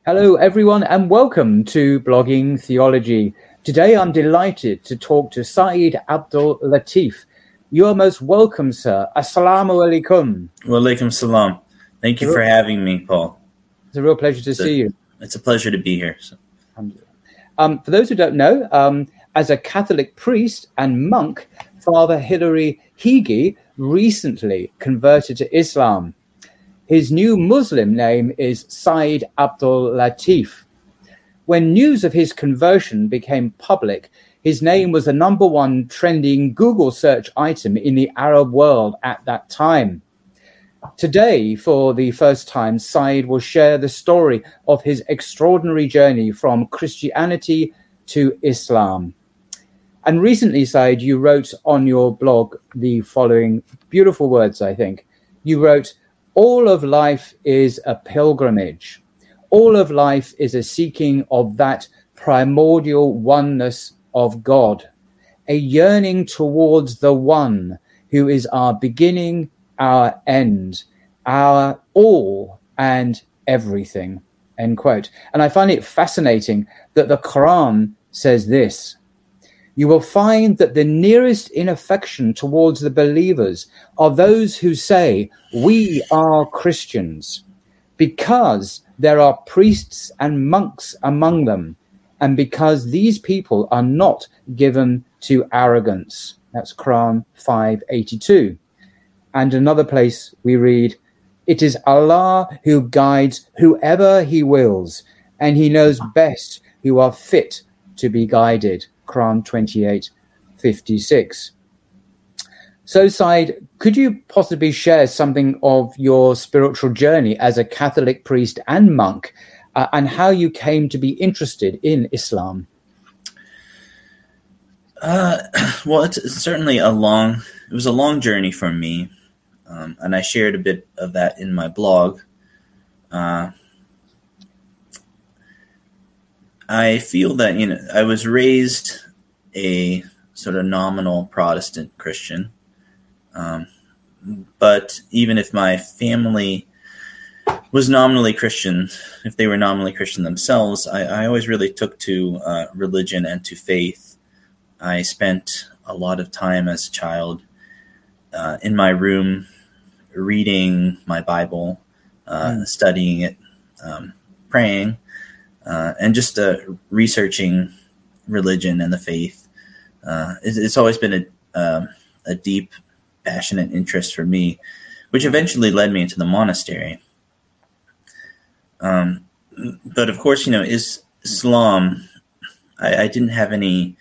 Hello, everyone, and welcome to Blogging Theology. Today, I'm delighted to talk to Saeed Abdul Latif. You are most welcome, sir. Assalamu alaikum. Wa alaikum salam. Thank you for having me, Paul. It's a real pleasure to see you. It's a pleasure to be here. So. For those who don't know, as a Catholic priest and monk, Father Hilary Higi recently converted to Islam. His new Muslim name is Saeed Abdul Latif. When news of his conversion became public, his name was the #1 trending Google search item in the Arab world at that time. Today, for the first time, Saeed will share the story of his extraordinary journey from Christianity to Islam. And recently, Saeed, you wrote on your blog the following beautiful words, I think. You wrote, "All of life is a pilgrimage. All of life is a seeking of that primordial oneness of God, a yearning towards the one who is our beginning, our end, our all and everything," end quote. And I find it fascinating that the Quran says this: "You will find that the nearest in affection towards the believers are those who say, 'We are Christians,' because there are priests and monks among them, and because these people are not given to arrogance." That's Quran 5:82. And another place we read, "It is Allah who guides whoever he wills, and he knows best who are fit to be guided." Quran 28:56. So, Saeed, could you possibly share something of your spiritual journey as a Catholic priest and monk, and how you came to be interested in Islam? Well, it's certainly it was a long journey for me, and I shared a bit of that in my blog. I feel that, I was raised a sort of nominal Protestant Christian. But even if my family was nominally Christian, if they were nominally Christian themselves, I always really took to religion and to faith. I spent a lot of time as a child in my room reading my Bible, studying it, praying, and just researching religion and the faith. It's always been a deep, passionate interest for me, which eventually led me into the monastery. But of course, Islam, I didn't have any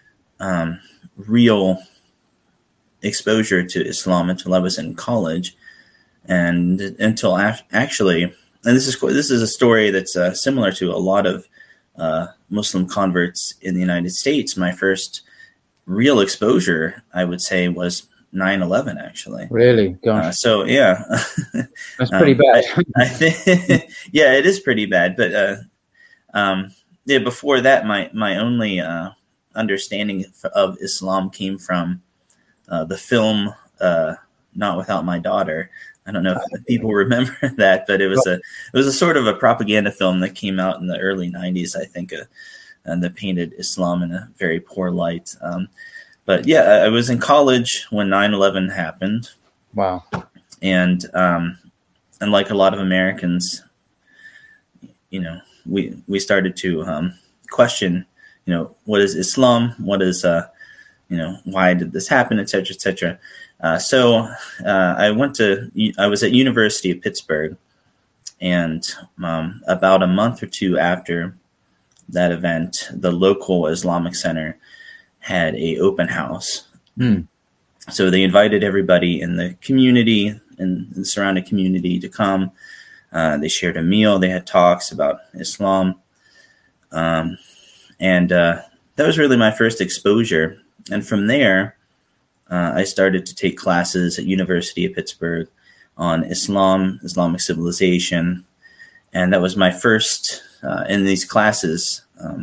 real exposure to Islam until I was in college, and until actually. And this is a story that's similar to a lot of Muslim converts in the United States. My first real exposure, I would say, was 9/11. Actually, really? Gosh. So yeah, that's pretty bad. I think, yeah, it is pretty bad. But before that, my only understanding of Islam came from the film "Not Without My Daughter." I don't know if people remember that, but it was a sort of a propaganda film that came out in the early 90s, I think, and that painted Islam in a very poor light. But yeah, I was in college when 9/11 happened. Wow. And like a lot of Americans, we started to question, what is Islam? What is, why did this happen, et cetera, et cetera. So I was at University of Pittsburgh, and about a month or two after that event, the local Islamic Center had a open house. So they invited everybody in the community and the surrounding community to come. They shared a meal. They had talks about Islam. And that was really my first exposure. And from there, I started to take classes at University of Pittsburgh on Islam, Islamic civilization. And that was my first, in these classes,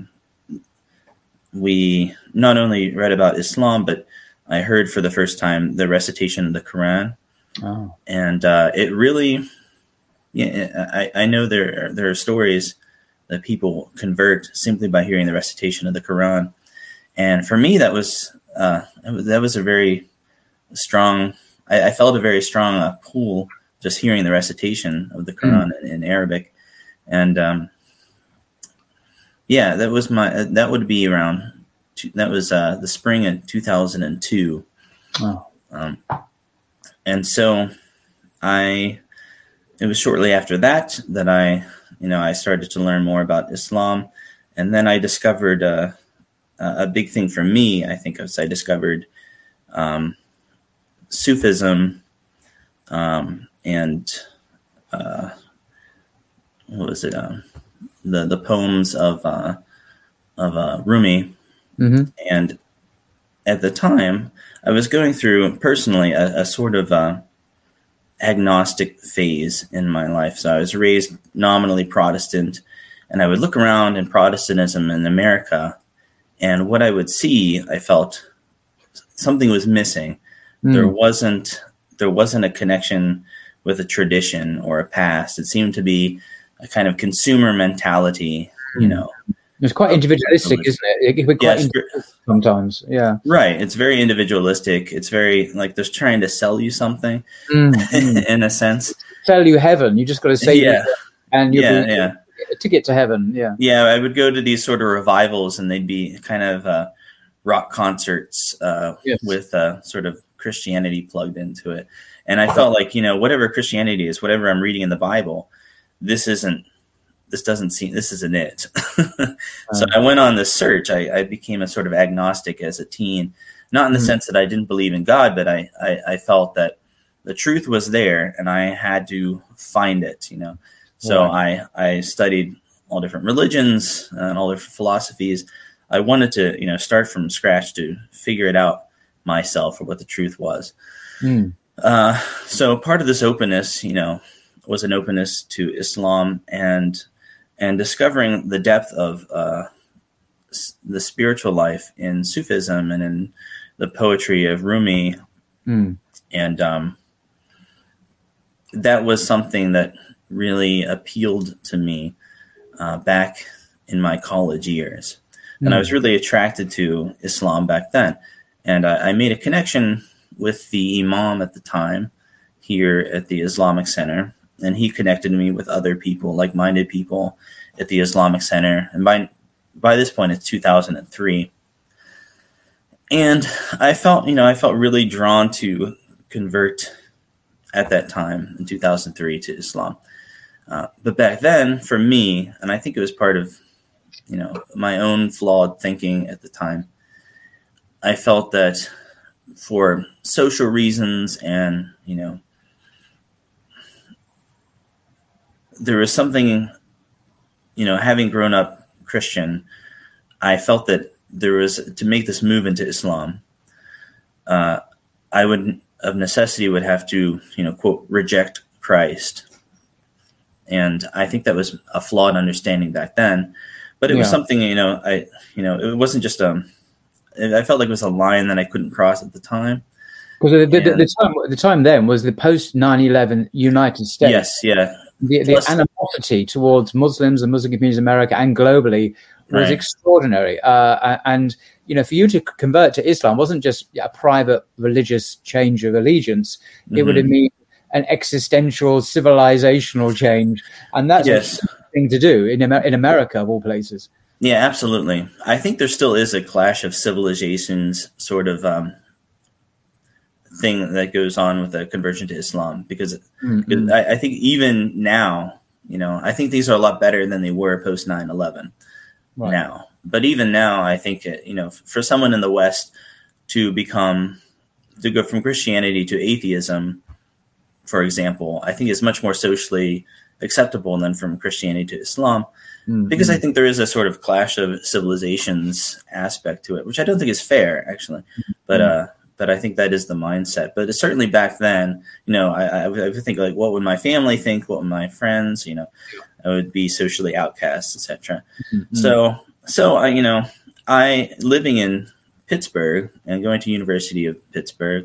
we not only read about Islam, but I heard for the first time the recitation of the Quran. Oh. And it really, I know there are stories that people convert simply by hearing the recitation of the Quran. And for me, that was a very strong. I felt a very strong pull just hearing the recitation of the Quran in Arabic, and that would be around. That was the spring of 2002. Wow. And so it was shortly after that I started to learn more about Islam. And then I discovered a big thing for me, I think, as I discovered Sufism and what was it? The poems of Rumi. Mm-hmm. And at the time, I was going through personally a sort of agnostic phase in my life. So I was raised nominally Protestant, and I would look around in Protestantism in America, and what I would see, I felt something was missing. There wasn't a connection with a tradition or a past. It seemed to be a kind of consumer mentality, It's quite individualistic, isn't it? It can be quite sometimes. Yeah. Right. It's very individualistic. It's very like they're trying to sell you something in a sense. Sell you heaven. You just got to say and you'll be a ticket to heaven. Yeah. Yeah. I would go to these sort of revivals, and they'd be kind of rock concerts with sort of Christianity plugged into it. And I felt like, whatever Christianity is, whatever I'm reading in the Bible, this isn't it. So I went on this search. I became a sort of agnostic as a teen, not in the sense that I didn't believe in God, but I felt that the truth was there and I had to find it, So I studied all different religions and all different philosophies. I wanted to, start from scratch to figure it out myself or what the truth was. So part of this openness, was an openness to Islam and discovering the depth of the spiritual life in Sufism and in the poetry of Rumi. And that was something that really appealed to me back in my college years. And I was really attracted to Islam back then. And I made a connection with the imam at the time here at the Islamic Center. And he connected me with other people, like-minded people at the Islamic Center. And by this point, it's 2003. And I felt really drawn to convert at that time in 2003 to Islam. But back then, for me, and I think it was part of, my own flawed thinking at the time, I felt that for social reasons and, there was something, having grown up Christian, I felt that there was, to make this move into Islam, I would, of necessity, would have to, quote, reject Christ. And I think that was a flawed understanding back then. But it was something, it wasn't just I felt like it was a line that I couldn't cross at the time. Because the time then was the post 9/11 United States. Yes, yeah. The animosity towards Muslims and Muslim communities in America and globally was extraordinary. And, for you to convert to Islam wasn't just a private religious change of allegiance. It would mean an existential, civilizational change. And that's a thing to do in America, of all places. Yeah, absolutely. I think there still is a clash of civilizations sort of thing that goes on with the conversion to Islam, because I think even now, I think things are a lot better than they were post 9/11 now. But even now, I think, for someone in the West to go from Christianity to atheism, for example, I think is much more socially acceptable than from Christianity to Islam, because I think there is a sort of clash of civilizations aspect to it, which I don't think is fair, actually. But I think that is the mindset. But certainly back then, I would think, like, what would my family think? What would my friends? I would be socially outcast, etc. So I living in Pittsburgh and going to University of Pittsburgh,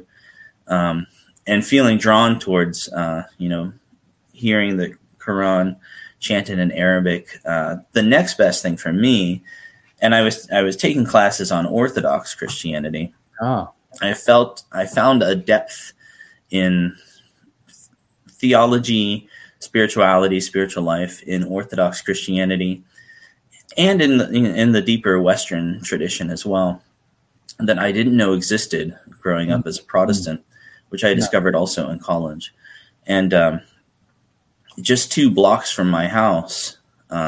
and feeling drawn towards, hearing the Quran chanted in Arabic. The next best thing for me, and I was taking classes on Orthodox Christianity. Ah. I found a depth in theology, spirituality, spiritual life in Orthodox Christianity, and in the deeper Western tradition as well, that I didn't know existed growing up as a Protestant, which I discovered also in college. And just 2 blocks from my house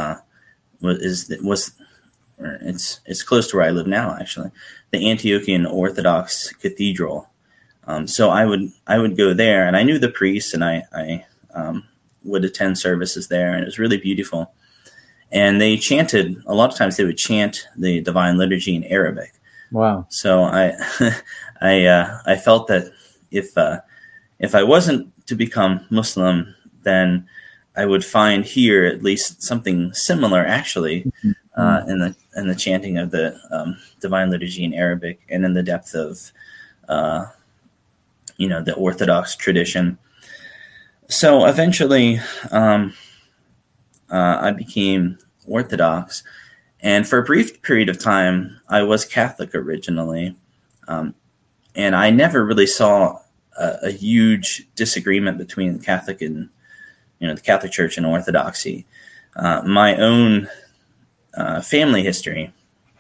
it's close to where I live now, actually, the Antiochian Orthodox Cathedral. So I would go there, and I knew the priests, and I would attend services there, and it was really beautiful. And they chanted, a lot of times they would chant the Divine Liturgy in Arabic. Wow. So I felt that if I wasn't to become Muslim, then I would find here at least something similar, actually, in the chanting of the Divine Liturgy in Arabic, and in the depth of the Orthodox tradition. So eventually, I became Orthodox, and for a brief period of time, I was Catholic originally, and I never really saw a huge disagreement between Catholic and the Catholic Church and Orthodoxy. My own family history.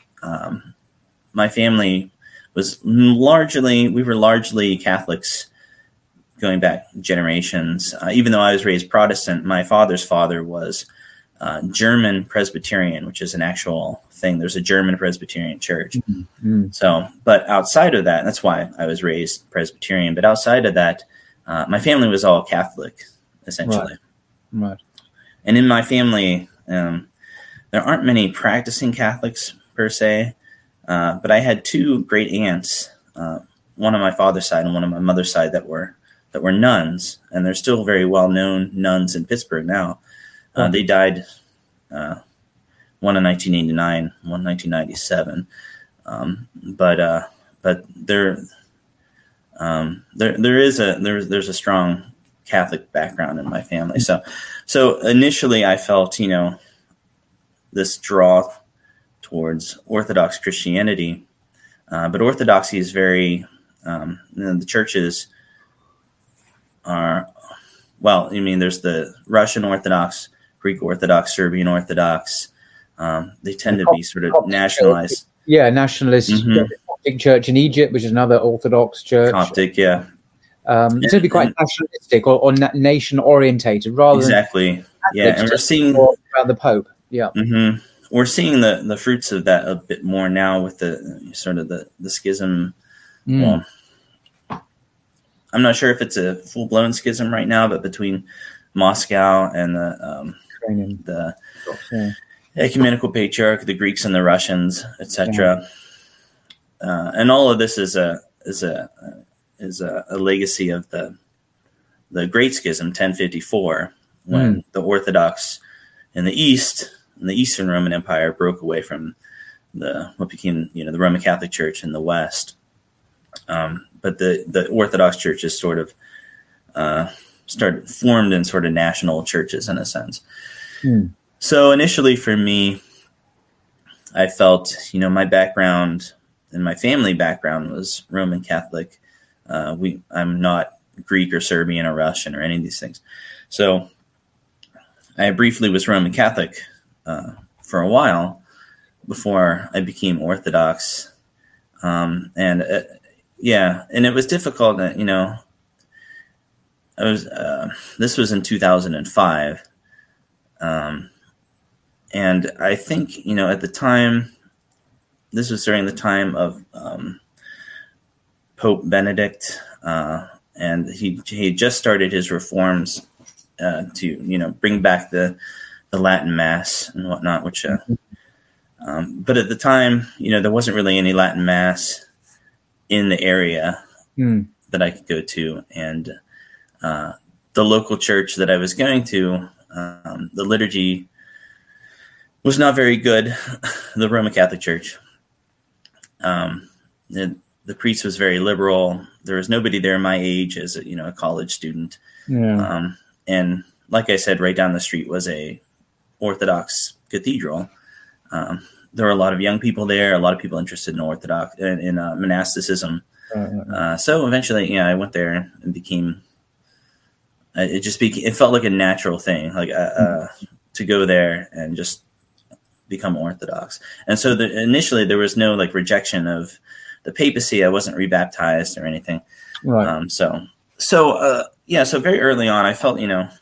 My family was we were largely Catholics going back generations. Even though I was raised Protestant, my father's father was German Presbyterian, which is an actual thing. There's a German Presbyterian church. Mm-hmm. So, but outside of that, that's why I was raised Presbyterian. But outside of that, my family was all Catholic, essentially. Right. And in my family, there aren't many practicing Catholics per se, but I had 2 great aunts, one on my father's side and one on my mother's side, that were nuns, and they're still very well known nuns in Pittsburgh now. They died, one in 1989, one in 1997, but there's a strong Catholic background in my family. So initially I felt, this draw towards Orthodox Christianity, but Orthodoxy is very, the churches are, there's the Russian Orthodox, Greek Orthodox, Serbian Orthodox. They tend to be sort of nationalized. Yeah, nationalist. Mm-hmm. Coptic Church in Egypt, which is another Orthodox church. Coptic, yeah. It's going to be quite nationalistic or nation orientated rather exactly. than and we're seeing around the Pope. Yeah. Mm-hmm. We're seeing the fruits of that a bit more now with the sort of the schism. Well, I'm not sure if it's a full blown schism right now, but between Moscow and the ecumenical patriarch, the Greeks and the Russians, etc. And all of this is a legacy of the Great Schism, 1054, when the Orthodox in the East, in the Eastern Roman Empire, broke away from what became the Roman Catholic Church in the West. But the Orthodox churches sort of formed in sort of national churches in a sense. So initially for me, I felt, my background and my family background was Roman Catholic. I'm not Greek or Serbian or Russian or any of these things. So I briefly was Roman Catholic for a while before I became Orthodox. And it was difficult. This was in 2005. And I think, at the time, this was during the time of Pope Benedict, and he just started his reforms to bring back the Latin Mass and whatnot. Which, but at the time, there wasn't really any Latin Mass in the area that I could go to, and the local church that I was going to, the liturgy was not very good. The Roman Catholic Church. The priest was very liberal. There was nobody there my age as a college student. Yeah. And like I said, right down the street was a Orthodox cathedral. There were a lot of young people there, a lot of people interested in Orthodox in monasticism. So eventually, I went there and became. It felt like a natural thing, like to go there and just become Orthodox. And so initially there was no like rejection of the papacy. I wasn't rebaptized or anything. Right. So very early on, I felt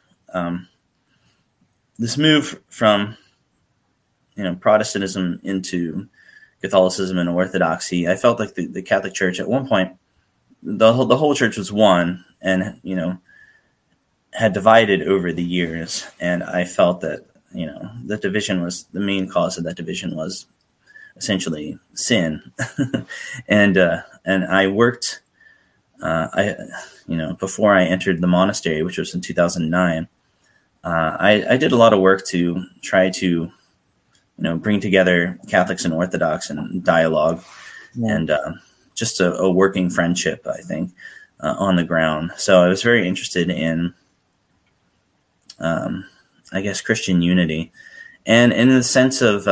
this move from Protestantism into Catholicism and Orthodoxy. I felt like the Catholic Church at one point, the whole church was one, and had divided over the years, and I felt that the division was the main cause of that division was essentially sin, and I worked. Before I entered the monastery, which was in 2009, I did a lot of work to try to, bring together Catholics and Orthodox and dialogue, and just a working friendship, I think, on the ground. So I was very interested in, I guess, Christian unity, and in the sense of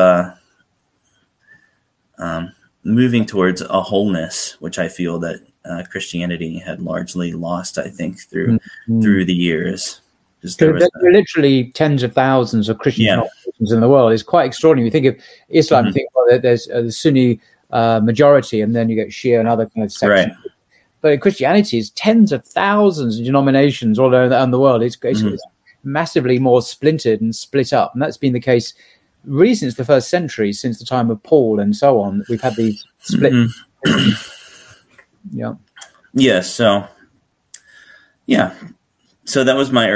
moving towards a wholeness, which I feel that Christianity had largely lost, I think, through the years. There are literally tens of thousands of Christian denominations in the world. It's quite extraordinary. You think of Islam, you think, well, there's a Sunni majority, and then you get Shia and other kind of sections. Right. But in Christianity, is tens of thousands of denominations all around the world. It's massively more splintered and split up, and that's been the case really since the first century, since the time of Paul and so on. We've had these split. So that was my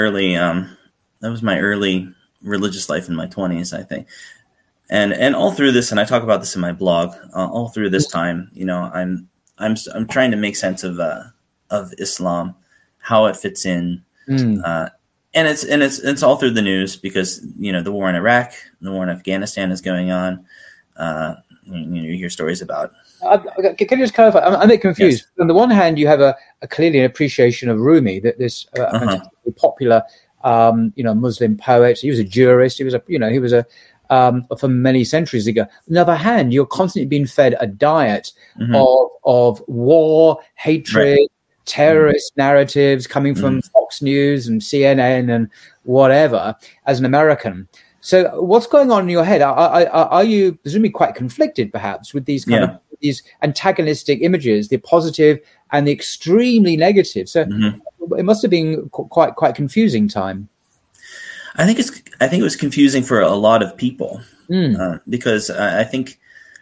early religious life in my 20s, I think, and all through this, and I talk about this in my blog. All through this time, I'm trying to make sense of Islam, how it fits in, and it's all through the news because the war in Iraq, the war in Afghanistan is going on. You hear stories about. Can you just clarify? I'm a bit confused. Yes. On the one hand, you have a clearly an appreciation of Rumi, that this popular, Muslim poet. He was a jurist. He was from many centuries ago. On the other hand, you're constantly being fed a diet of war, hatred, terrorist narratives coming from Fox News and CNN and whatever. As an American. So what's going on in your head? Are you presumably quite conflicted, perhaps, with these kind of these antagonistic images, the positive and the extremely negative? So it must have been quite confusing time. I think it was confusing for a lot of people because I think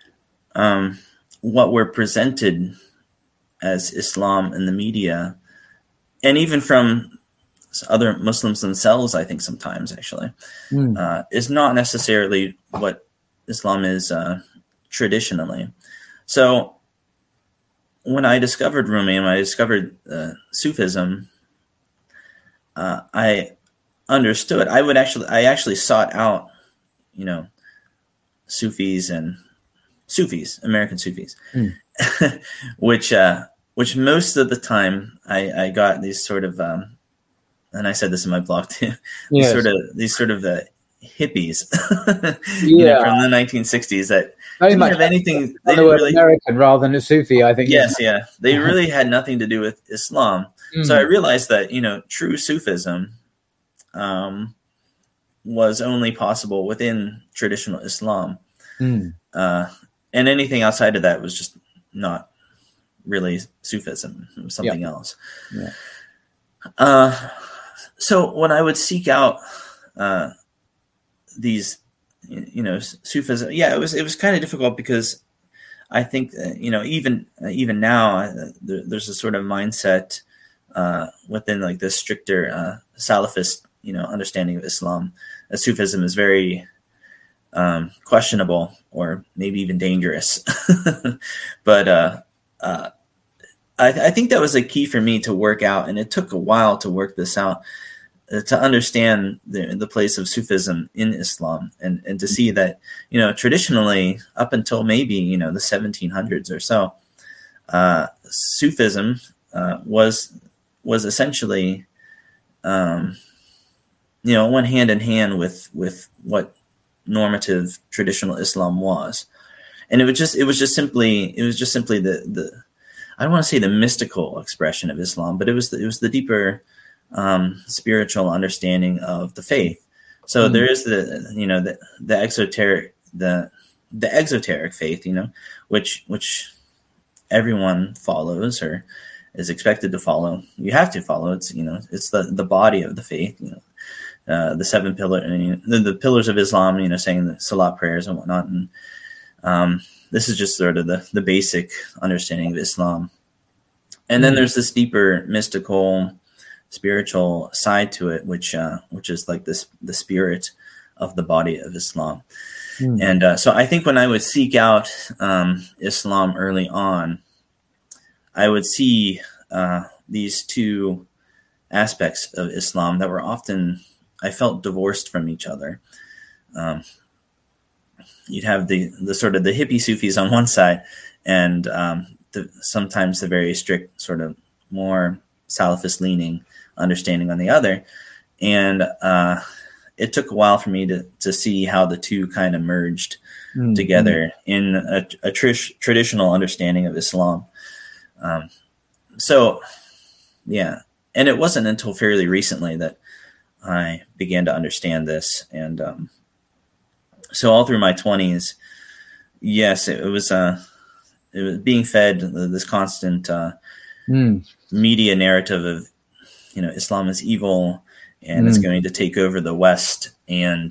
what we're presented as Islam in the media, and even from other Muslims themselves, I think sometimes actually, is not necessarily what Islam is traditionally. So when I discovered Rumi and I discovered Sufism, I understood. I actually sought out, Sufis, American Sufis, which most of the time I got these sort of. And I said this in my blog too. These sort of hippies, from the 1960s that didn't have anything. They didn't really American rather than a Sufi, I think. Yes, they really had nothing to do with Islam. So I realized that true Sufism was only possible within traditional Islam, and anything outside of that was just not really Sufism. It was something else. So when I would seek out these, Sufism, it was kind of difficult because I think even now there's a sort of mindset within like this stricter Salafist understanding of Islam. Sufism is very questionable or maybe even dangerous, but I think that was a key for me to work out, and it took a while to work this out, to understand the place of Sufism in Islam, and to see that, traditionally up until maybe, the 1700s or so, Sufism was essentially, it went hand in hand with what normative traditional Islam was. And it was just simply the I don't want to say the mystical expression of Islam, but it was the deeper spiritual understanding of the faith. So there is the exoteric faith, which everyone follows or is expected to follow. You have to follow. It's it's the body of the faith. The 7 pillars, the pillars of Islam. Saying the Salat prayers and whatnot. And this is just sort of the basic understanding of Islam. And then there's this deeper mystical, spiritual side to it, which is like the spirit of the body of Islam. And so I think when I would seek out Islam early on, I would see these two aspects of Islam that were often, I felt, divorced from each other. You'd have the sort of the hippie Sufis on one side, and sometimes the very strict, sort of more Salafist leaning understanding on the other. And it took a while for me to see how the two kind of merged together in a traditional understanding of Islam. So, yeah. And it wasn't until fairly recently that I began to understand this. And so all through my 20s, yes, it was being fed this constant media narrative of, Islam is evil and it's going to take over the West, and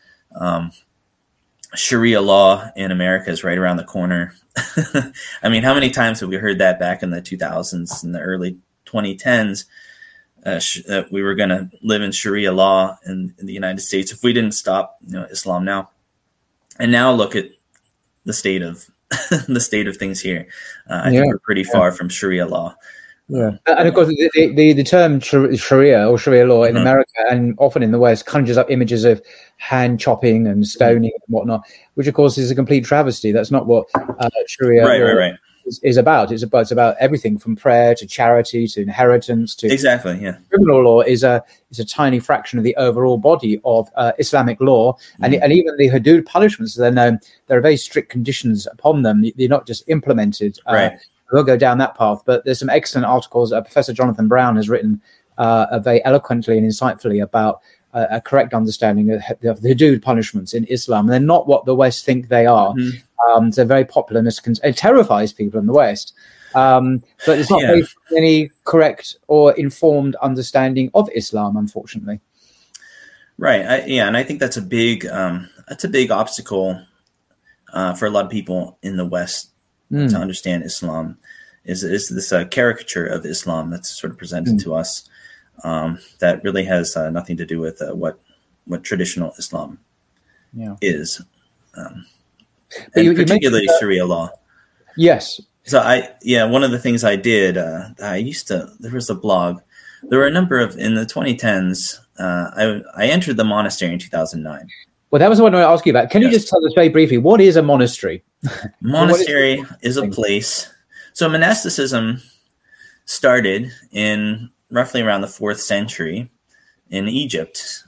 Sharia law in America is right around the corner. I mean, how many times have we heard that back in the 2000s and the early 2010s? That we were going to live in Sharia law in the United States if we didn't stop, Islam now. And now look at the state of things here. I think we're pretty far from Sharia law. Yeah, and of course, the term Sharia or Sharia law in America and often in the West conjures up images of hand chopping and stoning and whatnot, which of course is a complete travesty. That's not what Sharia law is about. It's about everything from prayer to charity to inheritance to exactly. Yeah, criminal law is a tiny fraction of the overall body of Islamic law, and even the hudud punishments. Then there are very strict conditions upon them. They're not just implemented. We'll go down that path, but there's some excellent articles. Professor Jonathan Brown has written very eloquently and insightfully about a correct understanding of the hudud punishments in Islam. And they're not what the West think they are. They're very popular, and it terrifies people in the West. But it's not based on any correct or informed understanding of Islam, unfortunately. Right. And I think that's a big obstacle for a lot of people in the West to understand Islam. Is this caricature of Islam that's sort of presented to us that really has nothing to do with what traditional Islam is, and particularly Sharia law. Yes. So one of the things I did, there was a blog. There were a number of, in the 2010s, I entered the monastery in 2009. Well, that was what I wanted to ask you about. Can you just tell us very briefly, what is a monastery? Monastery is a place. So monasticism started in roughly around the 4th century in Egypt.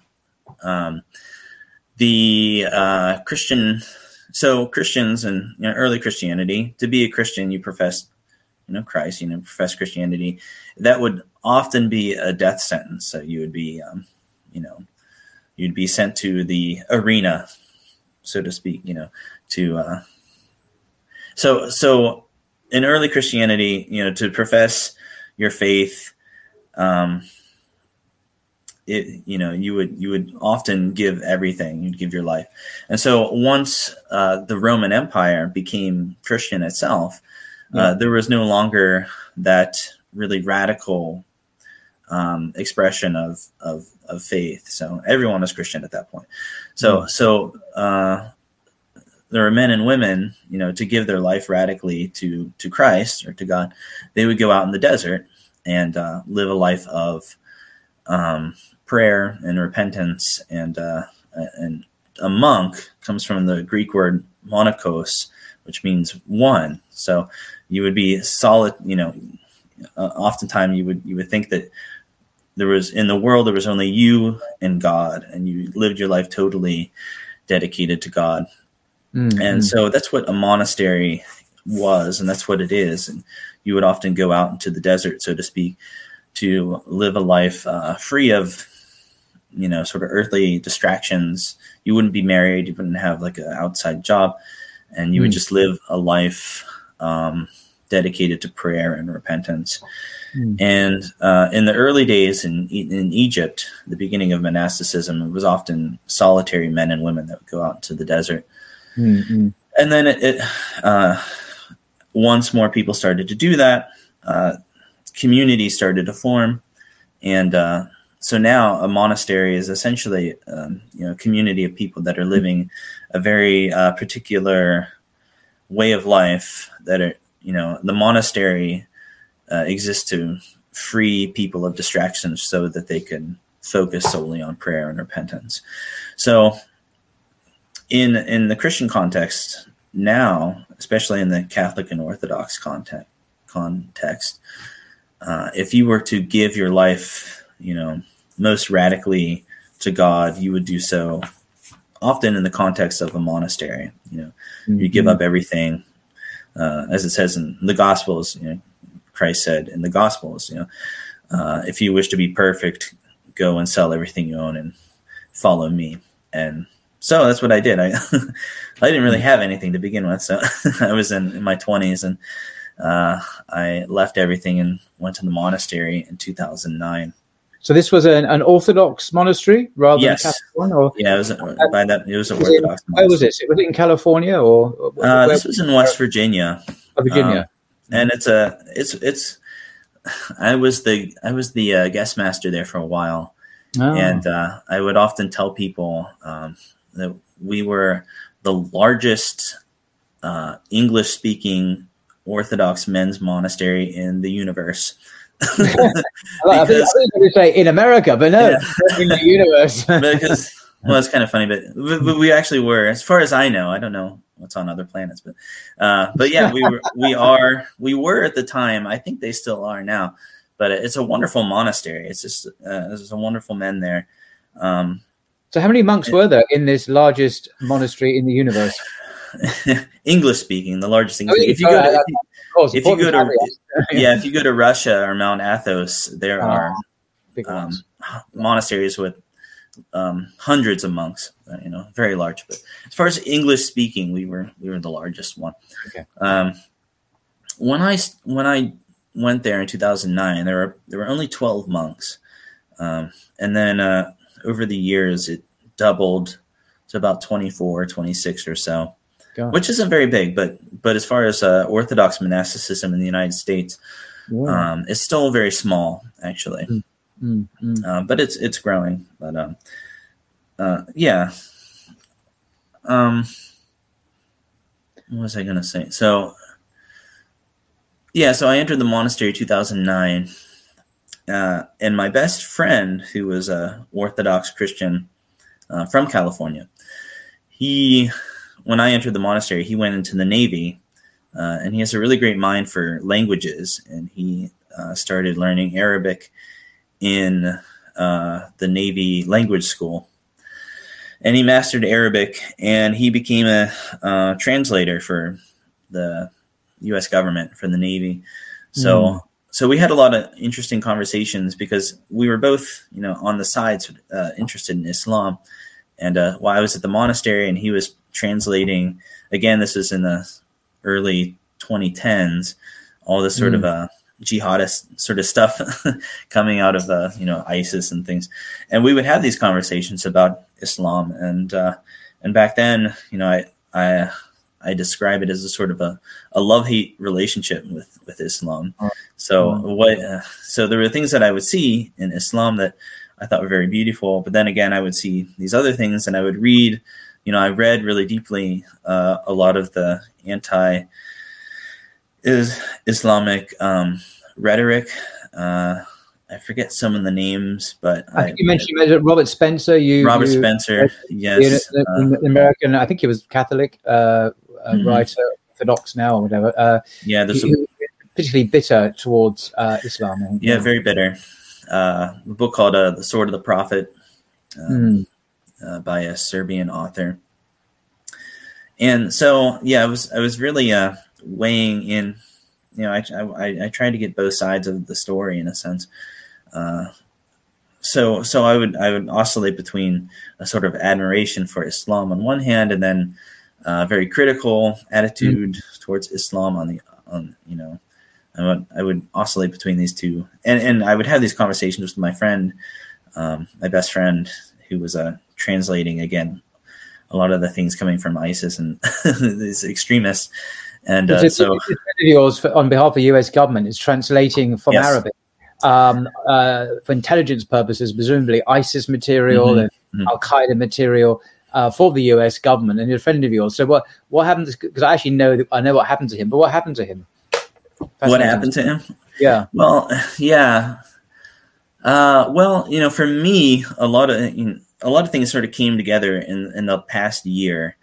Christians and early Christianity, to be a Christian, you profess, Christ, profess Christianity. That would often be a death sentence. So you would be, you'd be sent to the arena, so to speak, So in early Christianity, to profess your faith, you would often give everything. You'd give your life. And so once the Roman Empire became Christian itself, there was no longer that really radical expression of faith. So everyone was Christian at that point. So there were men and women, to give their life radically to Christ or to God. They would go out in the desert and live a life of prayer and repentance. And a monk comes from the Greek word monachos, which means one. So you would be solid. Oftentimes you would think that in the world there was only you and God, and you lived your life totally dedicated to God. And so that's what a monastery was, and that's what it is. And you would often go out into the desert, so to speak, to live a life free of, sort of earthly distractions. You wouldn't be married, you wouldn't have like an outside job, and you would just live a life dedicated to prayer and repentance. And in the early days in Egypt, the beginning of monasticism, it was often solitary men and women that would go out into the desert. And then it once more people started to do that, communities started to form. And so now a monastery is essentially a community of people that are living a very particular way of life that are, the monastery exists to free people of distractions so that they can focus solely on prayer and repentance. So in the Christian context now, especially in the Catholic and Orthodox context, if you were to give your life, most radically to God, you would do so often in the context of a monastery. You give up everything, as it says in the Gospels. Christ said in the Gospels, if you wish to be perfect, go and sell everything you own and follow me. And so that's what I did. I didn't really have anything to begin with. So I was in my 20s, and I left everything and went to the monastery in 2009. So this was an Orthodox monastery rather than a Catholic one? Or? Yeah, it was an Orthodox monastery. Where was it? Was it in California or? This was in West Virginia. Virginia. And I was the guest master there for a while. Oh. And I would often tell people that we were the largest English-speaking Orthodox men's monastery in the universe. I think you say in America, but no, in the universe. Because, well, it's kind of funny, but we actually were, as far as I know. I don't know what's on other planets, but yeah, we were at the time. I think they still are now. But it's a wonderful monastery. It's just there's some wonderful men there. So how many monks were there in this largest monastery in the universe? English speaking, the largest English. If you go to Russia or Mount Athos, there are monasteries with hundreds of monks. Very large. But as far as English speaking, we were the largest one. Okay. When I went there in 2009, there were only 12 monks, and then over the years it doubled to about 24, 26 or so. Which isn't very big, but as far as Orthodox monasticism in the United States, it's still very small, actually. But it's growing. But yeah. What was I going to say? So I entered the monastery in 2009, and my best friend, who was a Orthodox Christian from California, when I entered the monastery, he went into the Navy, and he has a really great mind for languages, and he started learning Arabic in the Navy language school. And he mastered Arabic, and he became a translator for the U.S. government, for the Navy. So we had a lot of interesting conversations because we were both, on the sides interested in Islam. And while I was at the monastery and he was translating, again, this was in the early 2010s, all this sort of jihadist sort of stuff coming out of ISIS and things. And we would have these conversations about Islam. And back then, I describe it as a sort of a love-hate relationship with Islam. So there were things that I would see in Islam that I thought were very beautiful, but then again, I would see these other things, and I would read. I read really deeply a lot of the anti-Islamic rhetoric. I forget some of the names, but I think you mentioned Robert Spencer. Robert Spencer, yes, the American. I think he was Catholic writer, Orthodox now or whatever. There's particularly bitter towards Islam. Yeah, very bitter. a book called The Sword of the Prophet by a Serbian author. And so, I was really weighing in. I tried to get both sides of the story in a sense. So I would oscillate between a sort of admiration for Islam on one hand, and then a very critical attitude towards Islam on. I would oscillate between these two, and I would have these conversations with my friend, my best friend, who was translating again a lot of the things coming from ISIS and these extremists. And so yours on behalf of the U.S. government is translating from Arabic for intelligence purposes, presumably ISIS material and Al-Qaeda material for the U.S. government, and you're a friend of yours. So what happened? Because I actually know what happened to him, but what happened to him? What happened to him? Yeah. Well, yeah. For me, a lot of things sort of came together in the past year.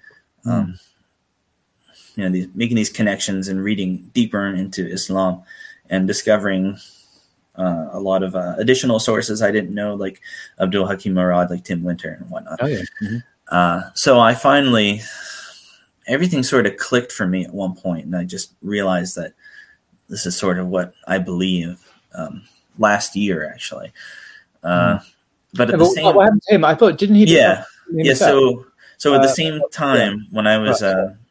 Making these connections and reading deeper into Islam and discovering a lot of additional sources I didn't know, like Abdul Hakim Murad, like Tim Winter and whatnot. Oh, yeah. So I finally, everything sort of clicked for me at one point, and I just realized that this is sort of what I believe last year, actually. But at the same, what happened to him? I thought, didn't he? Yeah. So at the same time, when I was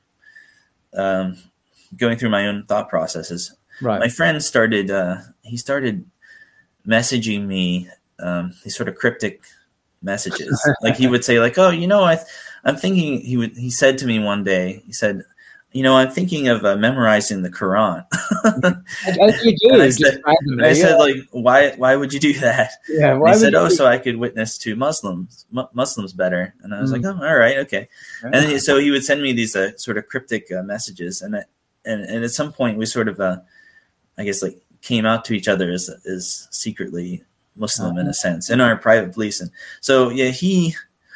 going through my own thought processes, my friend started messaging me these sort of cryptic messages. Like he would say, like, "Oh, I'm thinking." He said to me one day, he said, "I'm thinking of memorizing the Quran." As you do. I said, like, why would you do that? Yeah. Why? He said, so I could witness to Muslims better. And I was like, oh, all right, okay. And then, so he would send me these sort of cryptic messages, and at some point we sort of, I guess, like came out to each other as secretly Muslim in a sense in our private beliefs. And so he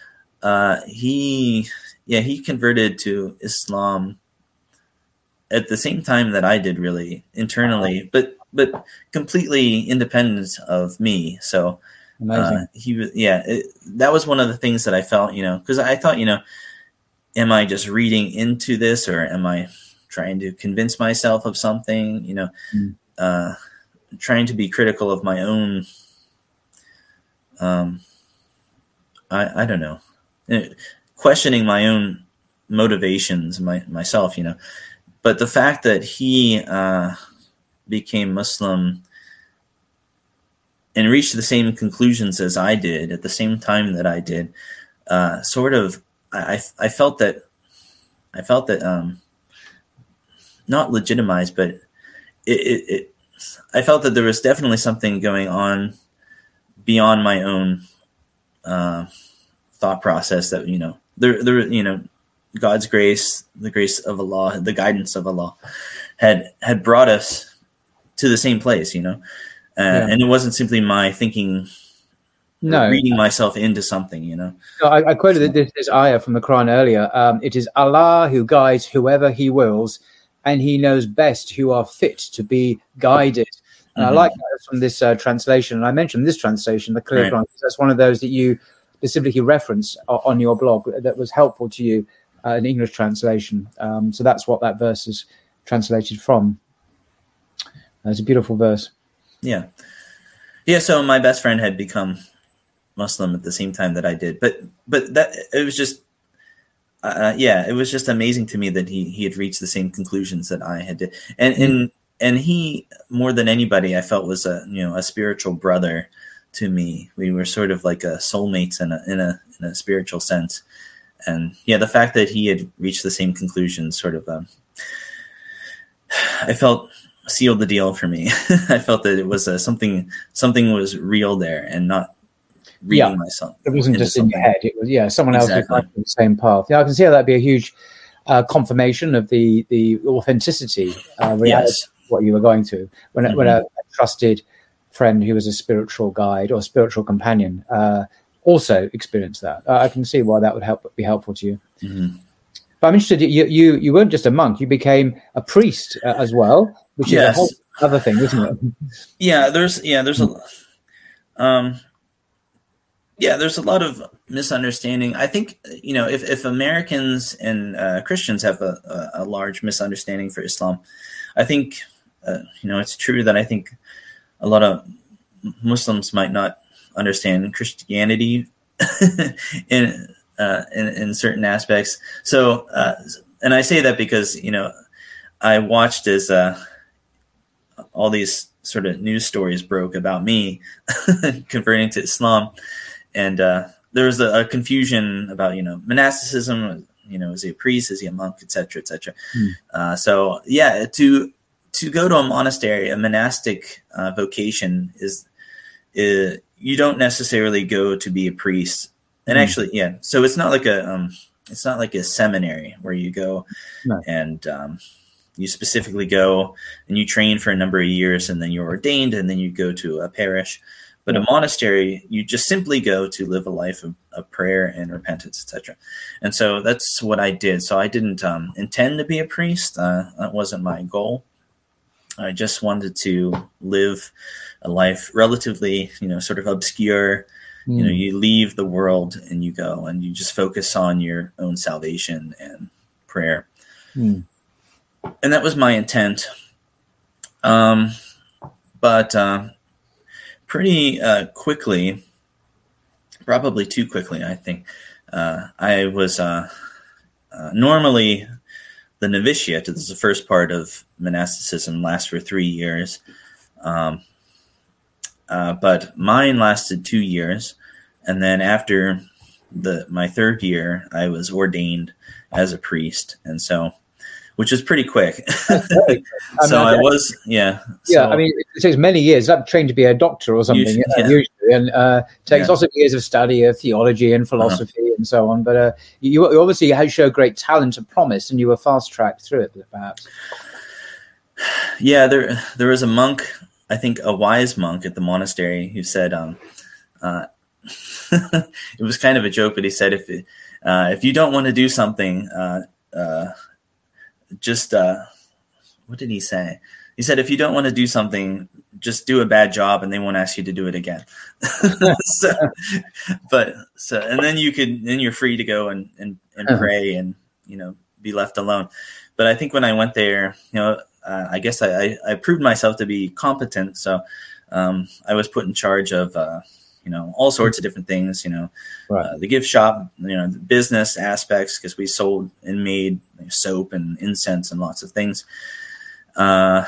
converted to Islam at the same time that I did, really internally, but completely independent of me. So that was one of the things that I felt, because I thought, am I just reading into this, or am I trying to convince myself of something? Trying to be critical of my own. I don't know, questioning my own motivations, myself, But the fact that he became Muslim and reached the same conclusions as I did at the same time that I did, I felt that not legitimized, but I felt that there was definitely something going on beyond my own thought process. That there God's grace, the grace of Allah, the guidance of Allah had brought us to the same place, and it wasn't simply my thinking, reading myself into something, No, I quoted this ayah from the Quran earlier. It is Allah who guides whoever he wills, and he knows best who are fit to be guided. And I like that from this translation. And I mentioned this translation, the Clear Quran, because that's one of those that you specifically reference on your blog that was helpful to you. An English translation. So that's what that verse is translated from. It's a beautiful verse. Yeah. So my best friend had become Muslim at the same time that I did, but that it was just, it was just amazing to me that he had reached the same conclusions that I had did, and he, more than anybody, I felt was a spiritual brother to me. We were sort of like soulmates in a spiritual sense. And the fact that he had reached the same conclusions sort of, I felt sealed the deal for me. I felt that it was something was real there, and not reading myself. It wasn't just in your head. It was someone else was on the same path. I can see how that'd be a huge confirmation of the authenticity, reality of what you were going through when a trusted friend who was a spiritual guide or spiritual companion also experienced that. I can see why that would be helpful to you. Mm-hmm. But I'm interested. You weren't just a monk; you became a priest as well, which is a whole other thing, isn't it? There's Yeah, there's a lot of misunderstanding. I think, if Americans and Christians have a large misunderstanding for Islam, I think, it's true that I think a lot of Muslims might not understand Christianity in certain aspects. So, and I say that because, I watched as all these sort of news stories broke about me converting to Islam. And there was a confusion about, monasticism, is he a priest? Is he a monk, et cetera, et cetera. So, yeah, to go to a monastery, a monastic vocation is you don't necessarily go to be a priest. And actually, yeah, so it's not like a seminary where you go and you specifically go and you train for a number of years and then you're ordained and then you go to a parish. But a monastery, you just simply go to live a life of prayer and repentance, etc. And so that's what I did. So I didn't intend to be a priest. That wasn't my goal. I just wanted to live a life relatively, sort of obscure. You leave the world and you go and you just focus on your own salvation and prayer. And that was my intent. But pretty quickly, probably too quickly, I think, I was normally the novitiate. This is the first part of monasticism, lasts for 3 years. But mine lasted 2 years. And then after my third year, I was ordained as a priest. And so, which is pretty quick. I was. Yeah, I mean, it takes many years. I'm trained to be a doctor or something, usually, and takes lots of years of study of theology and philosophy and so on. But you obviously show great talent and promise, and you were fast-tracked through it, perhaps. Yeah, there was a monk, I think a wise monk at the monastery, who said, it was kind of a joke, but he said, if you don't want to do something, just what did he say? He said, if you don't want to do something, just do a bad job and they won't ask you to do it again. And then you're free to go and pray and, be left alone. But I think when I went there, I guess I proved myself to be competent. So I was put in charge of, all sorts of different things, the gift shop, the business aspects, because we sold and made soap and incense and lots of things. I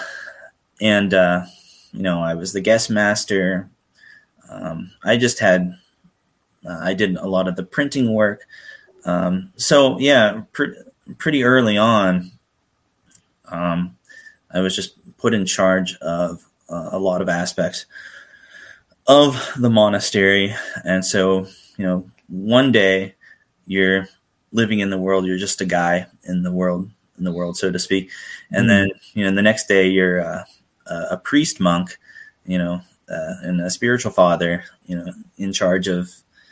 was the guest master. I just had, I did a lot of the printing work. So yeah, pretty early on, I was just put in charge of a lot of aspects of the monastery. And so, one day you're living in the world, you're just a guy in the world, so to speak. And then, the next day you're a priest monk, and a spiritual father, in charge of,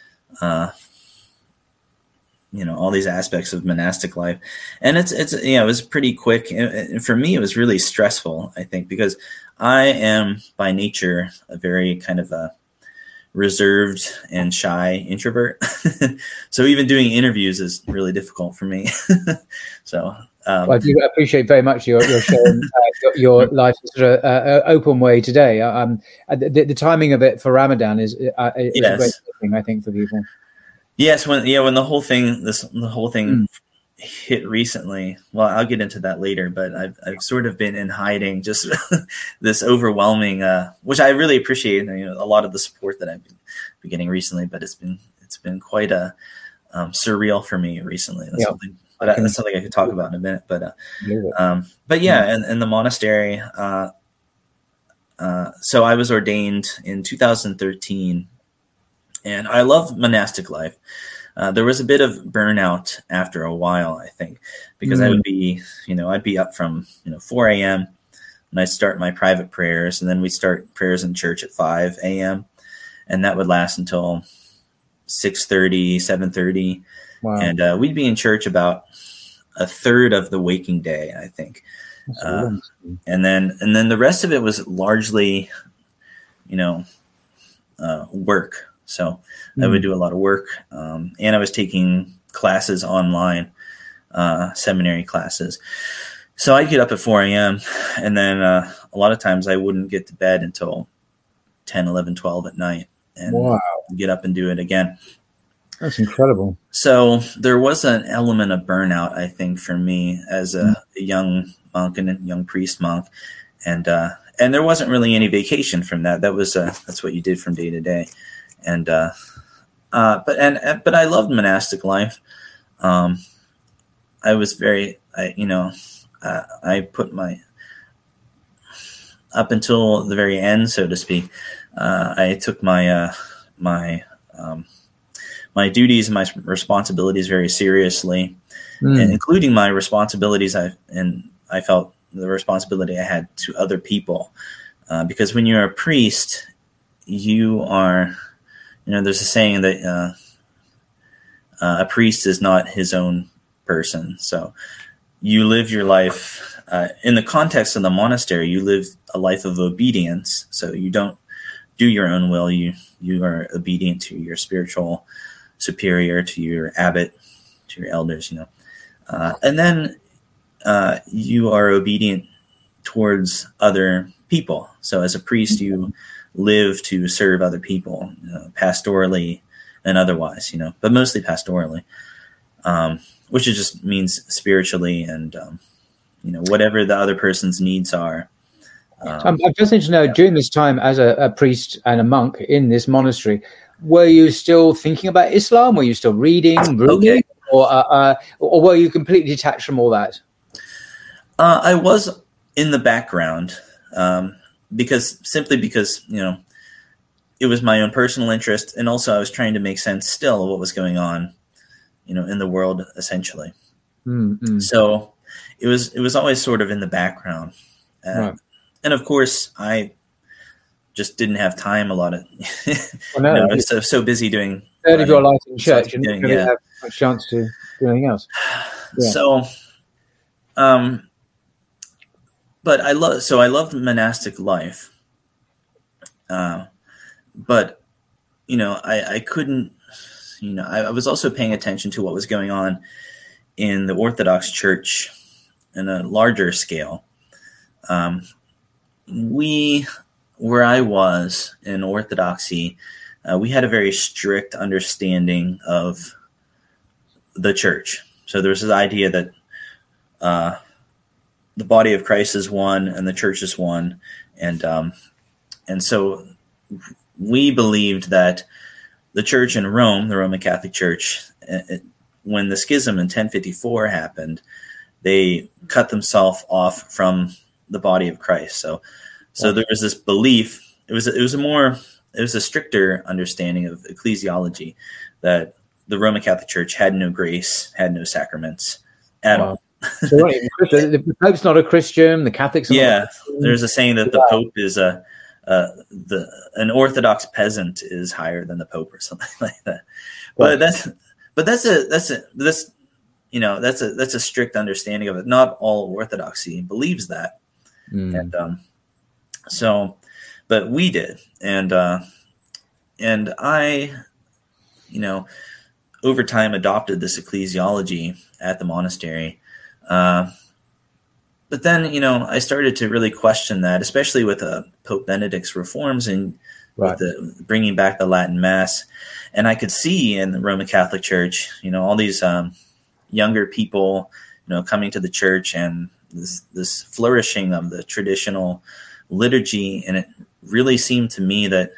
all these aspects of monastic life. And it was pretty quick. And for me, it was really stressful, I think, because I am by nature a very kind of a reserved and shy introvert. So even doing interviews is really difficult for me. So, I do appreciate very much your sharing your life in sort of open way today. The timing of it for Ramadan is a great thing, I think, for people. Yes, when the whole thing hit recently. Well, I'll get into that later, but I've sort of been in hiding, just this overwhelming, which I really appreciate. A lot of the support that I've been getting recently, but it's been quite a surreal for me recently. That's something I could talk about in a minute. But yeah, and the monastery. So I was ordained in 2013. And I love monastic life. There was a bit of burnout after a while, I think, because I would be, I'd be up from, 4 a.m. and I'd start my private prayers, and then we'd start prayers in church at 5 a.m. And that would last until 6:30, 7:30. Wow. And we'd be in church about a third of the waking day, I think. And then the rest of it was largely, work. So I would do a lot of work, and I was taking classes online, seminary classes. So I'd get up at 4 a.m. and then a lot of times I wouldn't get to bed until 10, 11, 12 at night, and get up and do it again. That's incredible. So there was an element of burnout, I think, for me as a young monk and a young priest monk. And there wasn't really any vacation from that. That was that's what you did from day to day. And but I loved monastic life. I was very, I put my, up until the very end, so to speak, I took my my duties and my responsibilities very seriously, and including my responsibilities. I felt the responsibility I had to other people, because when you're a priest, you are, there's a saying that a priest is not his own person. So you live your life in the context of the monastery. You live a life of obedience. So you don't do your own will. You are obedient to your spiritual superior, to your abbot, to your elders, and then you are obedient towards other people. So as a priest, you live to serve other people, pastorally and otherwise, but mostly pastorally, which it just means spiritually and, whatever the other person's needs are. I'm just interested to know, during this time as a priest and a monk in this monastery, were you still thinking about Islam? Were you still reading, or were you completely detached from all that? I was in the background, because it was my own personal interest, and also I was trying to make sense still of what was going on, in the world, essentially. Mm-hmm. So it was always sort of in the background, right. And of course I just didn't have time. A lot of I was so busy doing third of your life in church, and you didn't have a chance to do anything else. Yeah. So, but I loved monastic life, but I couldn't. I was also paying attention to what was going on in the Orthodox Church in a larger scale. Where I was in Orthodoxy, we had a very strict understanding of the church. So there was this idea that the body of Christ is one and the church is one, and so we believed that the church in Rome, the Roman Catholic Church, when the schism in 1054 happened, they cut themselves off from the body of Christ. So there was this belief. It was a stricter understanding of ecclesiology, that the Roman Catholic Church had no grace, had no sacraments at all. So the Pope's not a Christian. The Catholics are not a Christian. There's a saying that the Pope is an Orthodox peasant is higher than the Pope or something like that. But that's a strict understanding of it. Not all Orthodoxy believes that, and but we did, and I, over time adopted this ecclesiology at the monastery. But then, I started to really question that, especially with Pope Benedict's reforms and with the bringing back the Latin Mass. And I could see in the Roman Catholic Church, all these younger people, coming to the church, and this flourishing of the traditional liturgy. And it really seemed to me that,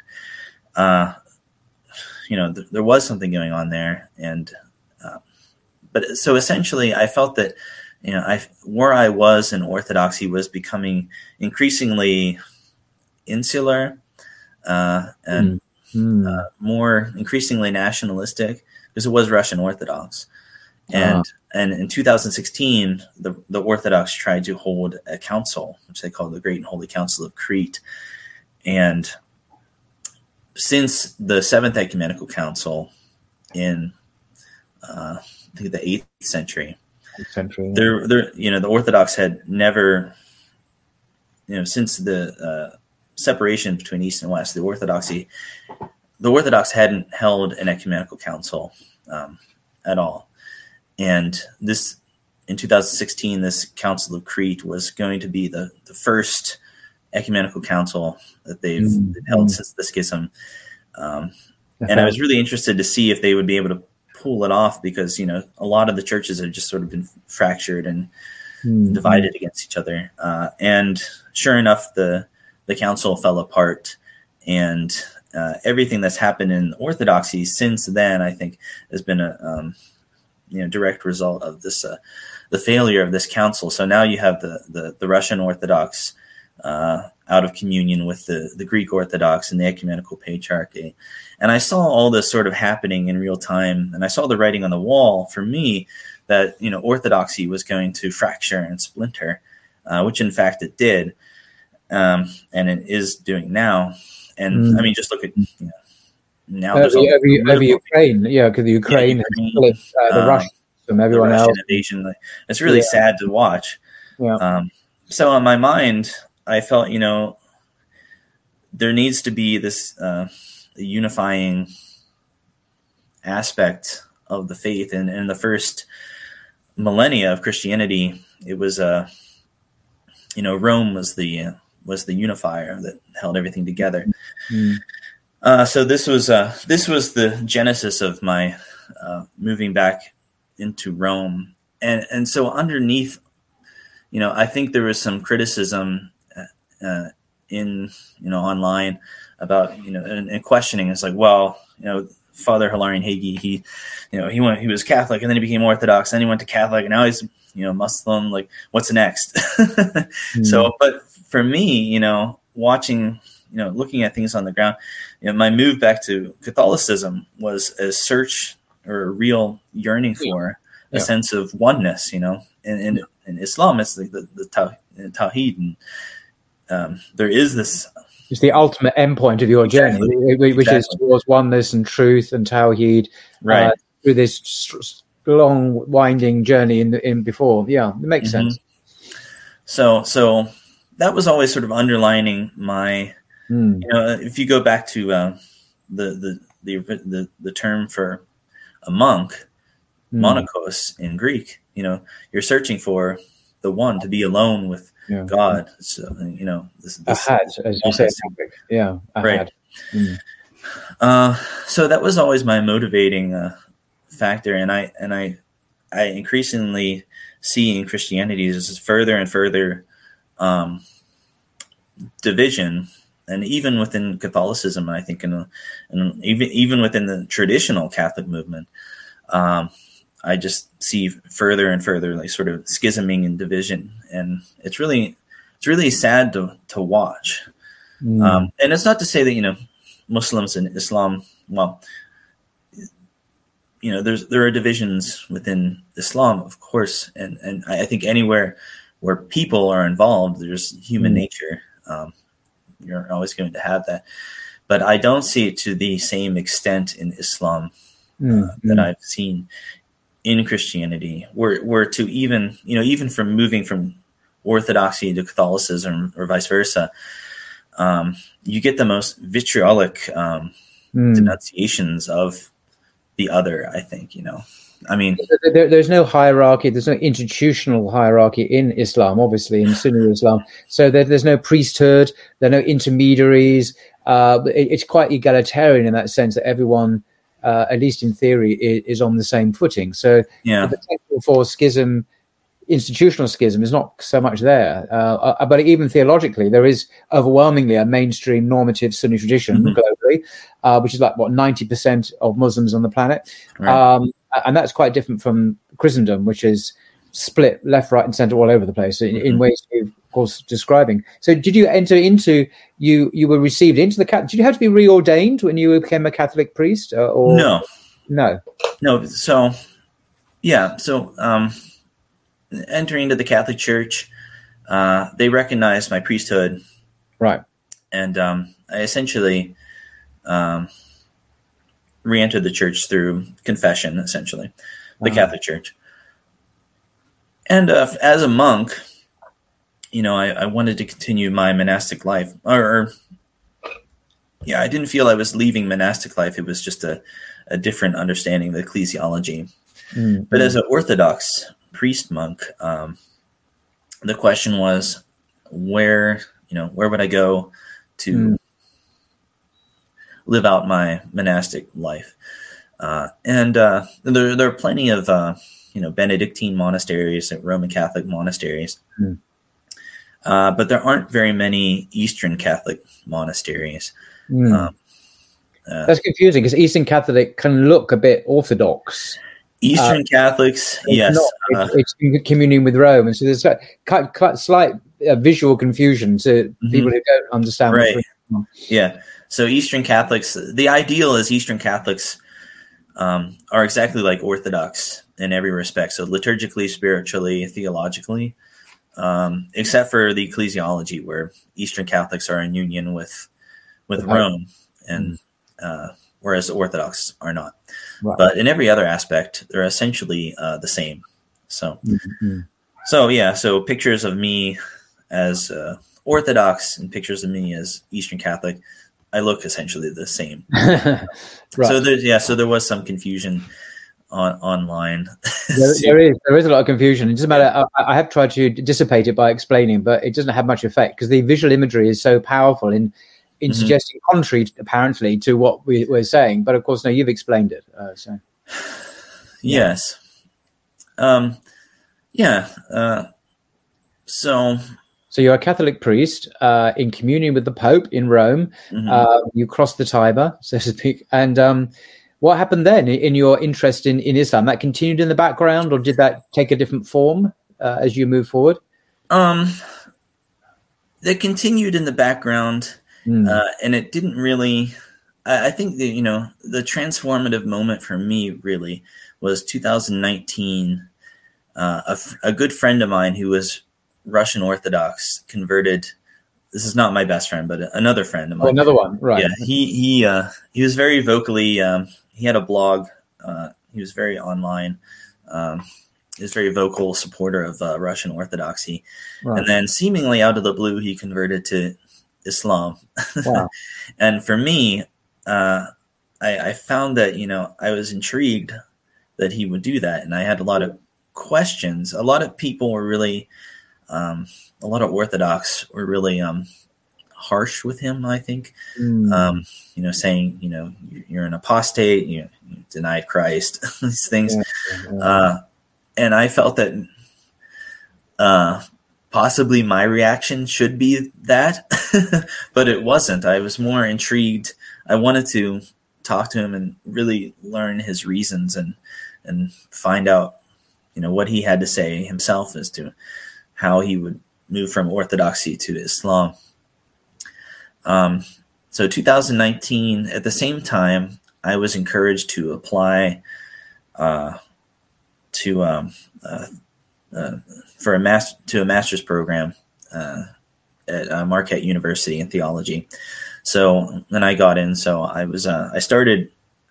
there was something going on there. And but so essentially, I felt that, where I was in Orthodoxy was becoming increasingly insular and more increasingly nationalistic, because it was Russian Orthodox. And in 2016, the Orthodox tried to hold a council, which they called the Great and Holy Council of Crete. And since the Seventh Ecumenical Council in I think the 8th century, the Orthodox had never, since the separation between East and West, the Orthodoxy the Orthodox hadn't held an ecumenical council at all. And this, in 2016, this Council of Crete was going to be the first ecumenical council that they've held since the schism. And I was really interested to see if they would be able to pull it off, because, you know, a lot of the churches have just sort of been fractured and divided against each other. And sure enough, the council fell apart, and everything that's happened in Orthodoxy since then, I think, has been a direct result of this the failure of this council. So now you have the Russian Orthodox out of communion with the Greek Orthodox and the Ecumenical Patriarchy. And I saw all this sort of happening in real time, and I saw the writing on the wall for me that, you know, Orthodoxy was going to fracture and splinter, which in fact it did, and it is doing now. And I mean, just look at, you know, now there's over Ukraine, because the Ukraine split the Russians from everyone else. Invasion. It's really sad to watch. Yeah. So on my mind, I felt, you know, there needs to be this unifying aspect of the faith. And in the first millennia of Christianity, it was Rome was the unifier that held everything together. So this was the genesis of my moving back into Rome, and so underneath, you know, I think there was some criticism in, you know, online about, you know, and questioning. It's like, well, you know, Father Hilarion Hagee, he was Catholic, and then he became Orthodox, then he went to Catholic, and now he's, you know, Muslim. Like, what's next? So, but for me, you know, watching, you know, looking at things on the ground, you know, my move back to Catholicism was a search or a real yearning for a sense of oneness, you know. And in Islam, it's the Tawhid, and there is this. It's the ultimate endpoint of your journey, which is towards oneness and truth and Tawhid, right? Through this long, winding journey in before. Yeah, it makes sense. So that was always sort of underlining my. You know, if you go back to the term for a monk, monachos in Greek, you know, you're searching for the one, to be alone with God. So, you know, this ahad, as you say, ahad. Right. So that was always my motivating factor, and I increasingly see in Christianity this further and further division. And even within Catholicism, I think, and even within the traditional Catholic movement, I just see further and further, like, sort of schisming and division, and it's really sad to watch. And it's not to say that, you know, Muslims and Islam, well, you know, there are divisions within Islam, of course, and I think anywhere where people are involved, there's human nature. You're always going to have that, but I don't see it to the same extent in Islam that I've seen in Christianity, where to even from moving from Orthodoxy to Catholicism or vice versa, you get the most vitriolic denunciations of the other. I think, you know. I mean, there's no hierarchy. There's no institutional hierarchy in Islam, obviously, in Sunni Islam. So there's no priesthood. There are no intermediaries. It's quite egalitarian in that sense, that everyone, at least in theory, is on the same footing. So the potential for schism, institutional schism, is not so much there. But even theologically, there is overwhelmingly a mainstream normative Sunni tradition globally, which is like 90% of Muslims on the planet. Right. And that's quite different from Christendom, which is split left, right, and centre all over the place in ways you're, of course, describing. So did you enter into, you were received into the Catholic, did you have to be reordained when you became a Catholic priest? Or No. So, entering into the Catholic Church, they recognized my priesthood. Right. And I essentially re-entered the church through confession, essentially, the Catholic Church. And as a monk, you know, I wanted to continue my monastic life, or yeah, I didn't feel I was leaving monastic life. It was just a different understanding of ecclesiology. But as an Orthodox priest monk, the question was, where would I go to live out my monastic life? And there are plenty of Benedictine monasteries and Roman Catholic monasteries, but there aren't very many Eastern Catholic monasteries. That's confusing because Eastern Catholic can look a bit Orthodox. Eastern Catholics, yes, it's in communion with Rome, and so there's slight visual confusion to people who don't understand. Right. Yeah. So Eastern Catholics, the ideal is Eastern Catholics are exactly like Orthodox in every respect. So liturgically, spiritually, theologically, except for the ecclesiology, where Eastern Catholics are in union with Rome, and whereas Orthodox are not. Right. But in every other aspect, they're essentially the same. So, so pictures of me as Orthodox and pictures of me as Eastern Catholic, I look essentially the same. Right. So there was some confusion online. There is a lot of confusion. It doesn't matter. I have tried to dissipate it by explaining, but it doesn't have much effect because the visual imagery is so powerful in suggesting contrary, apparently, to what we're saying. But of course, no, you've explained it. Yes. So you're a Catholic priest in communion with the Pope in Rome. You crossed the Tiber, so to speak. And what happened then in your interest in Islam? That continued in the background, or did that take a different form as you move forward? That continued in the background, and it didn't really. I think that the transformative moment for me really was 2019. A good friend of mine who was Russian Orthodox converted. This is not my best friend, but another friend of mine. Oh, another one, right? Yeah, he was very vocally. He had a blog. He was very online. He was a very vocal supporter of Russian Orthodoxy, right. And then seemingly out of the blue, he converted to Islam. Wow. And for me, I found that I was intrigued that he would do that, and I had a lot of questions. A lot of people were really. A lot of Orthodox were really harsh with him, I think, saying, you're an apostate, you denied Christ, these things. And I felt that possibly my reaction should be that, but it wasn't. I was more intrigued. I wanted to talk to him and really learn his reasons and find out, what he had to say himself as to how he would move from Orthodoxy to Islam. So 2019, at the same time, I was encouraged to apply to a master's program at Marquette University in theology. So then I got in. So I started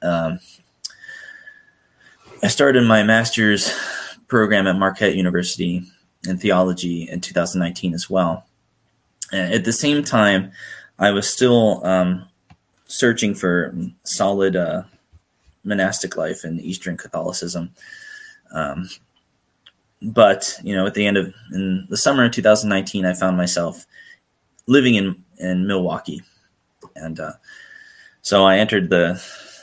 my master's program at Marquette University in theology in 2019 as well. And at the same time, I was still searching for solid monastic life in Eastern Catholicism. But, at the in the summer of 2019, I found myself living in Milwaukee. And so I entered the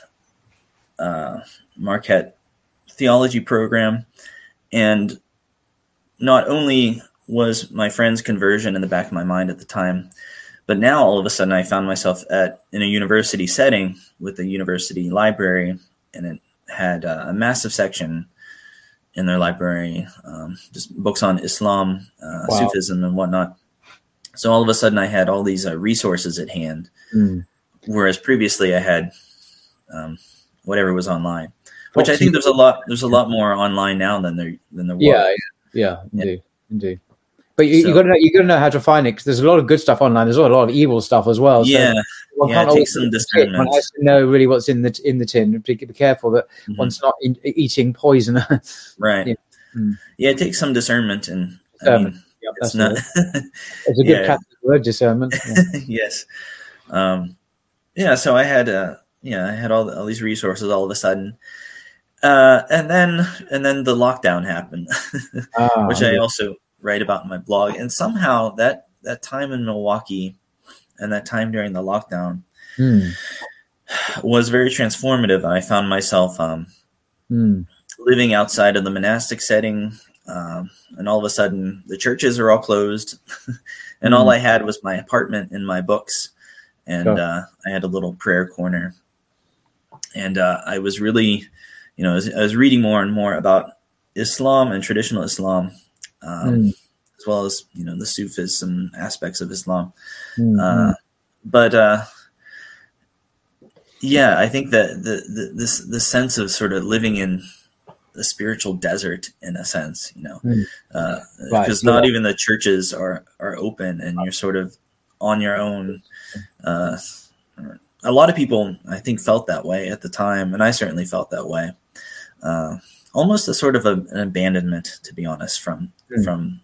Marquette theology program, and not only was my friend's conversion in the back of my mind at the time, but now all of a sudden I found myself in a university setting with a university library, and it had a massive section in their library, just books on Islam, Sufism and whatnot. So all of a sudden I had all these resources at hand, whereas previously I had whatever was online, which I think there's a lot more online now than there was. Yeah, indeed. But you got to know how to find it, because there's a lot of good stuff online. There's a lot of evil stuff as well. So it takes some discernment. One has to know really what's in the tin. Be careful that one's not eating poison. Right. Yeah, it takes some discernment, and it's not. It's a good Catholic word, discernment. Yes. yeah, so I had I had all these resources all of a sudden, and then the lockdown happened, Ah, which I also write about in my blog. And somehow that time in Milwaukee and that time during the lockdown mm, was very transformative. I found myself living outside of the monastic setting, and all of a sudden the churches are all closed, and all I had was my apartment and my books, and I had a little prayer corner, and I was really, I was reading more and more about Islam and traditional Islam, as well as the Sufism aspects of Islam, but. Yeah, I think that the sense of sort of living in the spiritual desert, in a sense, because not even the churches are open, and you're sort of on your own. A lot of people, I think, felt that way at the time, and I certainly felt that way. Almost a sort of an abandonment, to be honest, from the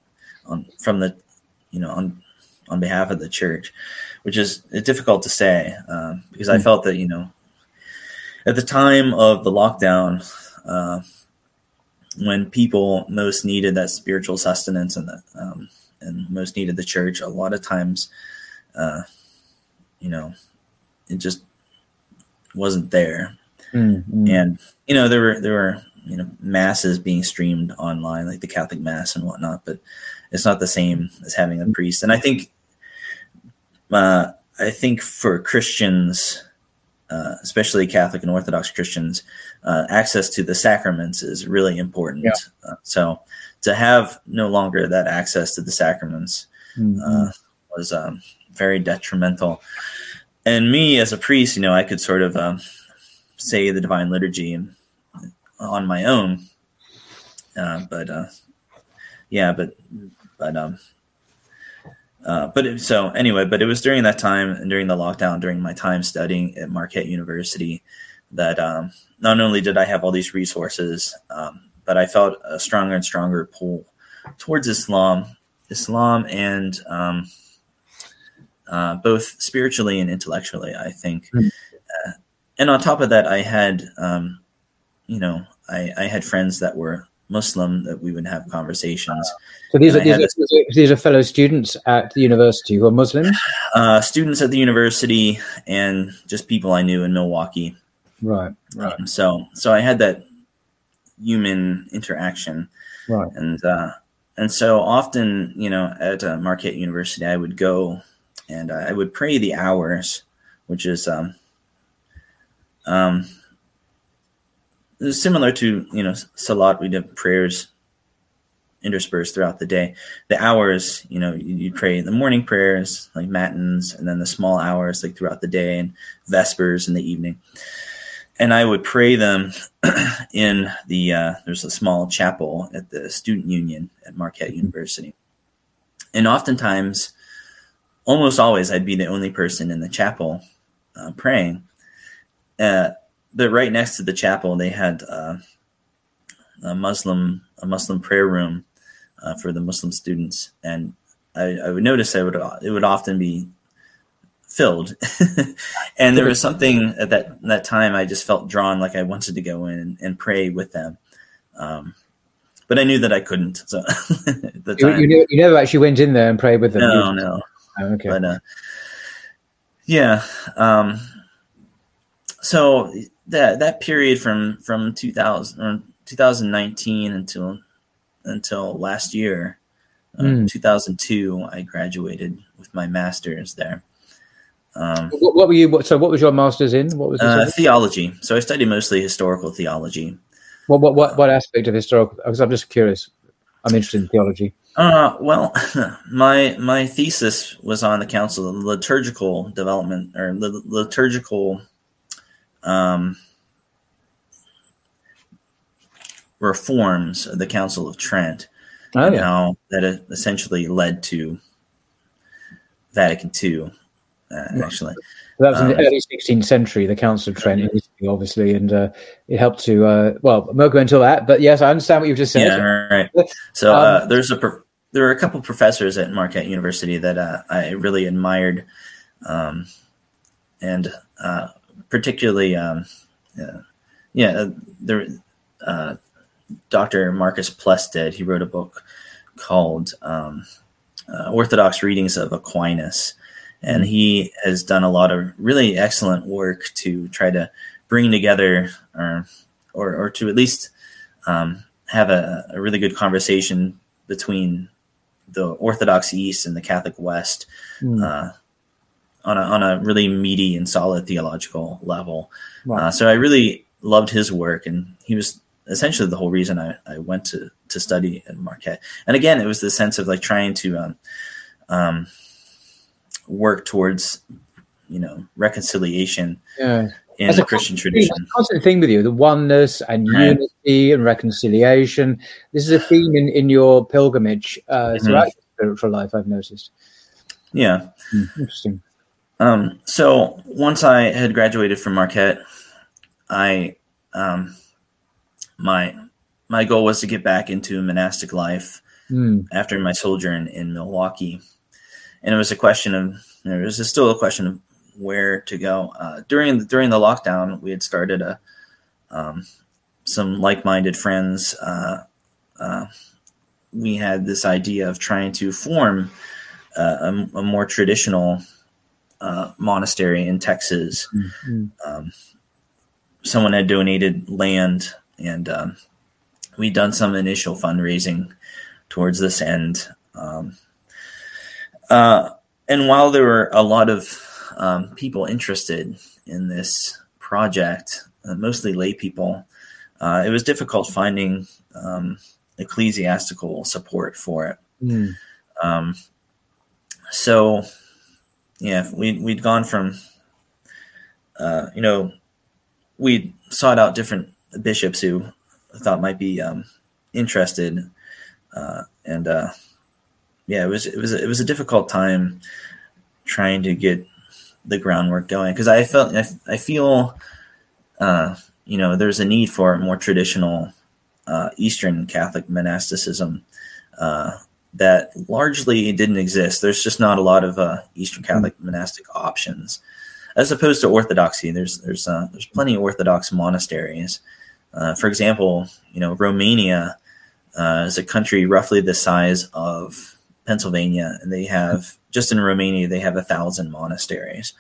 on behalf of the church, which is difficult to say, because I felt that, at the time of the lockdown, when people most needed that spiritual sustenance and most needed the church, a lot of times, it just wasn't there. And, there were masses being streamed online, like the Catholic Mass and whatnot, but it's not the same as having a priest. And I think for Christians, especially Catholic and Orthodox Christians, access to the sacraments is really important. Yeah. So to have no longer that access to the sacraments was very detrimental. And me as a priest, I could sort of say the Divine Liturgy on my own, but it was during that time and during the lockdown, during my time studying at Marquette University, that not only did I have all these resources, but I felt a stronger and stronger pull towards Islam and both spiritually and intellectually, I think. And on top of that, I had, I had friends that were Muslim that we would have conversations. So these are fellow students at the university who are Muslims? Students at the university and just people I knew in Milwaukee. Right. So I had that human interaction. Right. And so often, at Marquette University, I would go and I would pray the hours, which is similar to, Salat. We did prayers interspersed throughout the day. The hours, you pray the morning prayers, like matins, and then the small hours, like throughout the day, and vespers in the evening. And I would pray them in there's a small chapel at the Student Union at Marquette University. And oftentimes, almost always, I'd be the only person in the chapel praying. But right next to the chapel, they had a Muslim prayer room for the Muslim students, and I would notice it would often be filled. And there was something at that time I just felt drawn, like I wanted to go in and pray with them, but I knew that I couldn't. So at the time, you never actually went in there and prayed with them. No. Oh, okay. But yeah. So that period from 2019 until last year, 2002, I graduated with my master's there. What were you? So what was your master's in? What was theology? So I studied mostly historical theology. What aspect of historical? Because I'm just curious. I'm interested in theology. Well, my thesis was on the Council of Liturgical Development, or liturgical reforms of the Council of Trent, and how that essentially led to Vatican II. Actually, that was in the early 16th century. The Council of Trent, obviously, and it helped to. I won't go into that, but yes, I understand what you've just said. Yeah, right. So there were a couple professors at Marquette University that I really admired, and particularly, Dr. Marcus Plested. He wrote a book called Orthodox Readings of Aquinas, and he has done a lot of really excellent work to try to bring together, or to at least have a really good conversation between the Orthodox East and the Catholic West on a really meaty and solid theological level. Wow. So I really loved his work, and he was essentially the whole reason I went to study at Marquette. And again, it was the sense of like trying to work towards, reconciliation in the Christian tradition. That's a constant theme with you, the oneness and unity and reconciliation. This is a theme in your pilgrimage throughout your spiritual life, I've noticed. Yeah. Interesting. So once I had graduated from Marquette, my goal was to get back into monastic life after my sojourn in Milwaukee. And it was still a question of where to go. During the lockdown, we had started some like-minded friends. We had this idea of trying to form a more traditional monastery in Texas. Someone had donated land, and we'd done some initial fundraising towards this end. And while there were a lot of people interested in this project, mostly lay people, it was difficult finding ecclesiastical support for it. So, yeah, we'd gone from, we sought out different bishops who thought might be interested, and it was a difficult time trying to get the groundwork going, because I feel there's a need for more traditional Eastern Catholic monasticism that largely didn't exist. There's just not a lot of Eastern Catholic monastic options, as opposed to Orthodoxy. There's plenty of Orthodox monasteries. For example, Romania is a country roughly the size of Pennsylvania, and they have, just in Romania, they have 1,000 monasteries.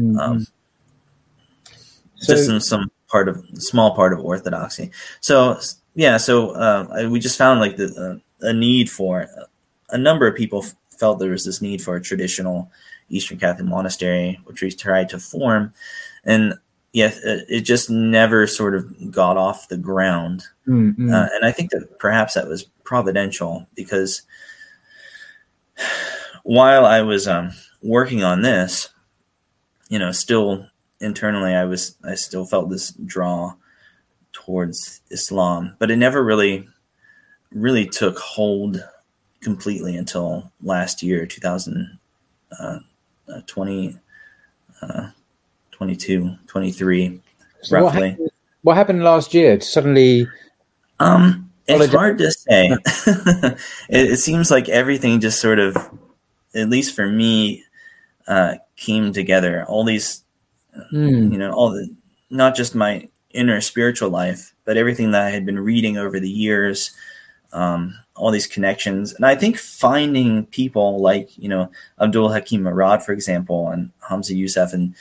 Just in some small part of Orthodoxy. So we just found like a need for, a number of people felt there was this need for a traditional Eastern Catholic monastery, which we tried to form, and it just never sort of got off the ground. And I think that perhaps that was providential, because while I was working on this, still internally, I still felt this draw towards Islam, but it never really took hold completely until last year, 2020, 22, 23, so roughly. What happened last year? Suddenly, it's hard to say. It seems like everything just sort of, at least for me, came together. All these, not just my inner spiritual life, but everything that I had been reading over the years, all these connections. And I think finding people like, Abdul Hakim Murad, for example, and Hamza Youssef, and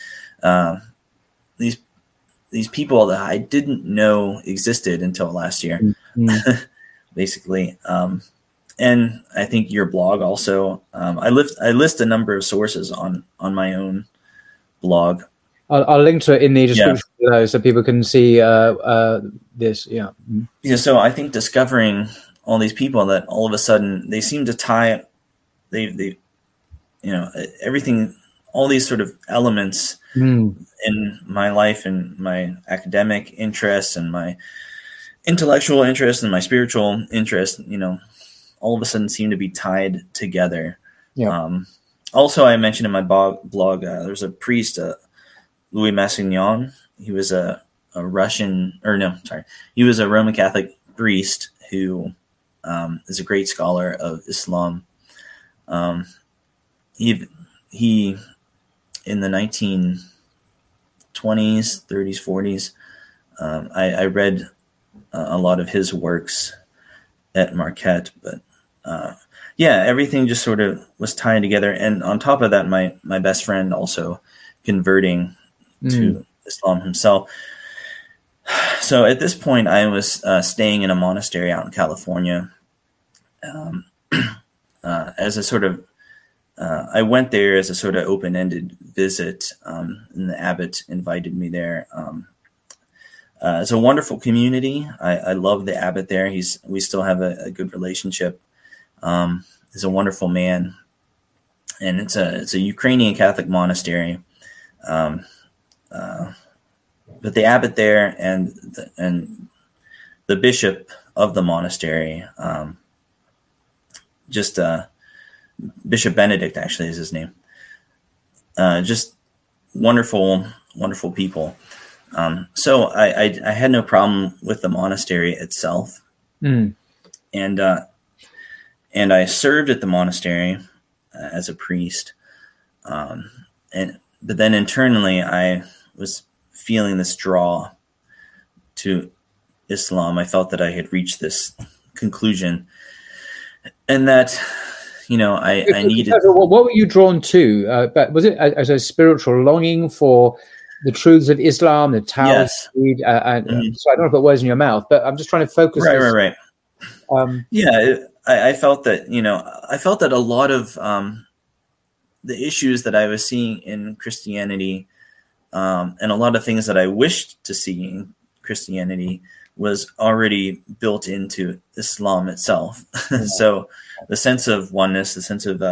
these people that I didn't know existed until last year, basically. And I think your blog also, I list a number of sources on my own blog. I'll link to it in the description below so people can see this. Yeah. Yeah. So I think discovering all these people that all of a sudden they seem to tie, everything, all these sort of elements in my life and my academic interests and my intellectual interests and my spiritual interests, all of a sudden seem to be tied together. Yeah. Also, I mentioned in my blog, there's a priest, Louis Massignon. He was he was a Roman Catholic priest who is a great scholar of Islam. He in the 20s, 30s, 40s. I read a lot of his works at Marquette, but everything just sort of was tied together. And on top of that, my best friend also converting to Islam himself. So at this point, I was staying in a monastery out in California. As a sort of, I went there as a sort of open-ended visit, and the abbot invited me there. It's a wonderful community. I love the abbot there. We still have a good relationship. He's a wonderful man, and it's a Ukrainian Catholic monastery. But the abbot there and the bishop of the monastery, Bishop Benedict actually is his name. Just wonderful, wonderful people. So I had no problem with the monastery itself, and I served at the monastery as a priest, but then internally I was feeling this draw to Islam. I felt that I had reached this conclusion, and that I needed. What were you drawn to? But was it as a spiritual longing for the truths of Islam, the Tawhid? Yes. So I don't want to put words in your mouth, but I'm just trying to focus. Right. I felt that a lot of the issues that I was seeing in Christianity, and a lot of things that I wished to see in Christianity, was already built into Islam itself. So the sense of oneness, the sense of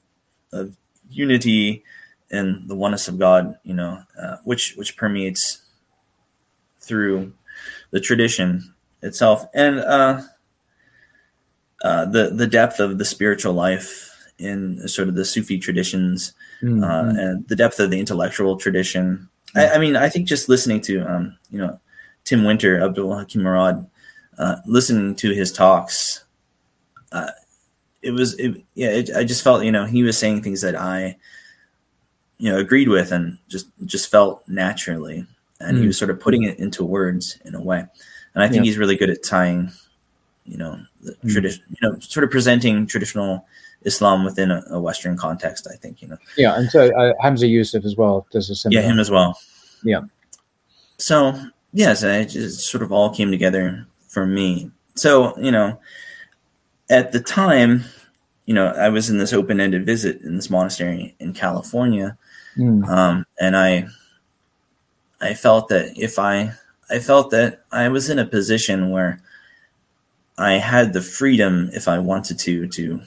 unity and the oneness of God, which permeates through the tradition itself, and the depth of the spiritual life in sort of the Sufi traditions, and the depth of the intellectual tradition. I think just listening to Tim Winter, Abdul Hakim Murad, listening to his talks, I just felt he was saying things that I agreed with and just felt naturally, and he was sort of putting it into words in a way. And I think he's really good at tying the tradition, sort of presenting traditional Islam within a Western context, I think, Yeah, and so Hamza Yusuf as well does a similar. Yeah, him as well. Yeah. So, yes, it just sort of all came together for me. So, at the time, I was in this open-ended visit in this monastery in California, and I felt that I felt that I was in a position where I had the freedom, if I wanted to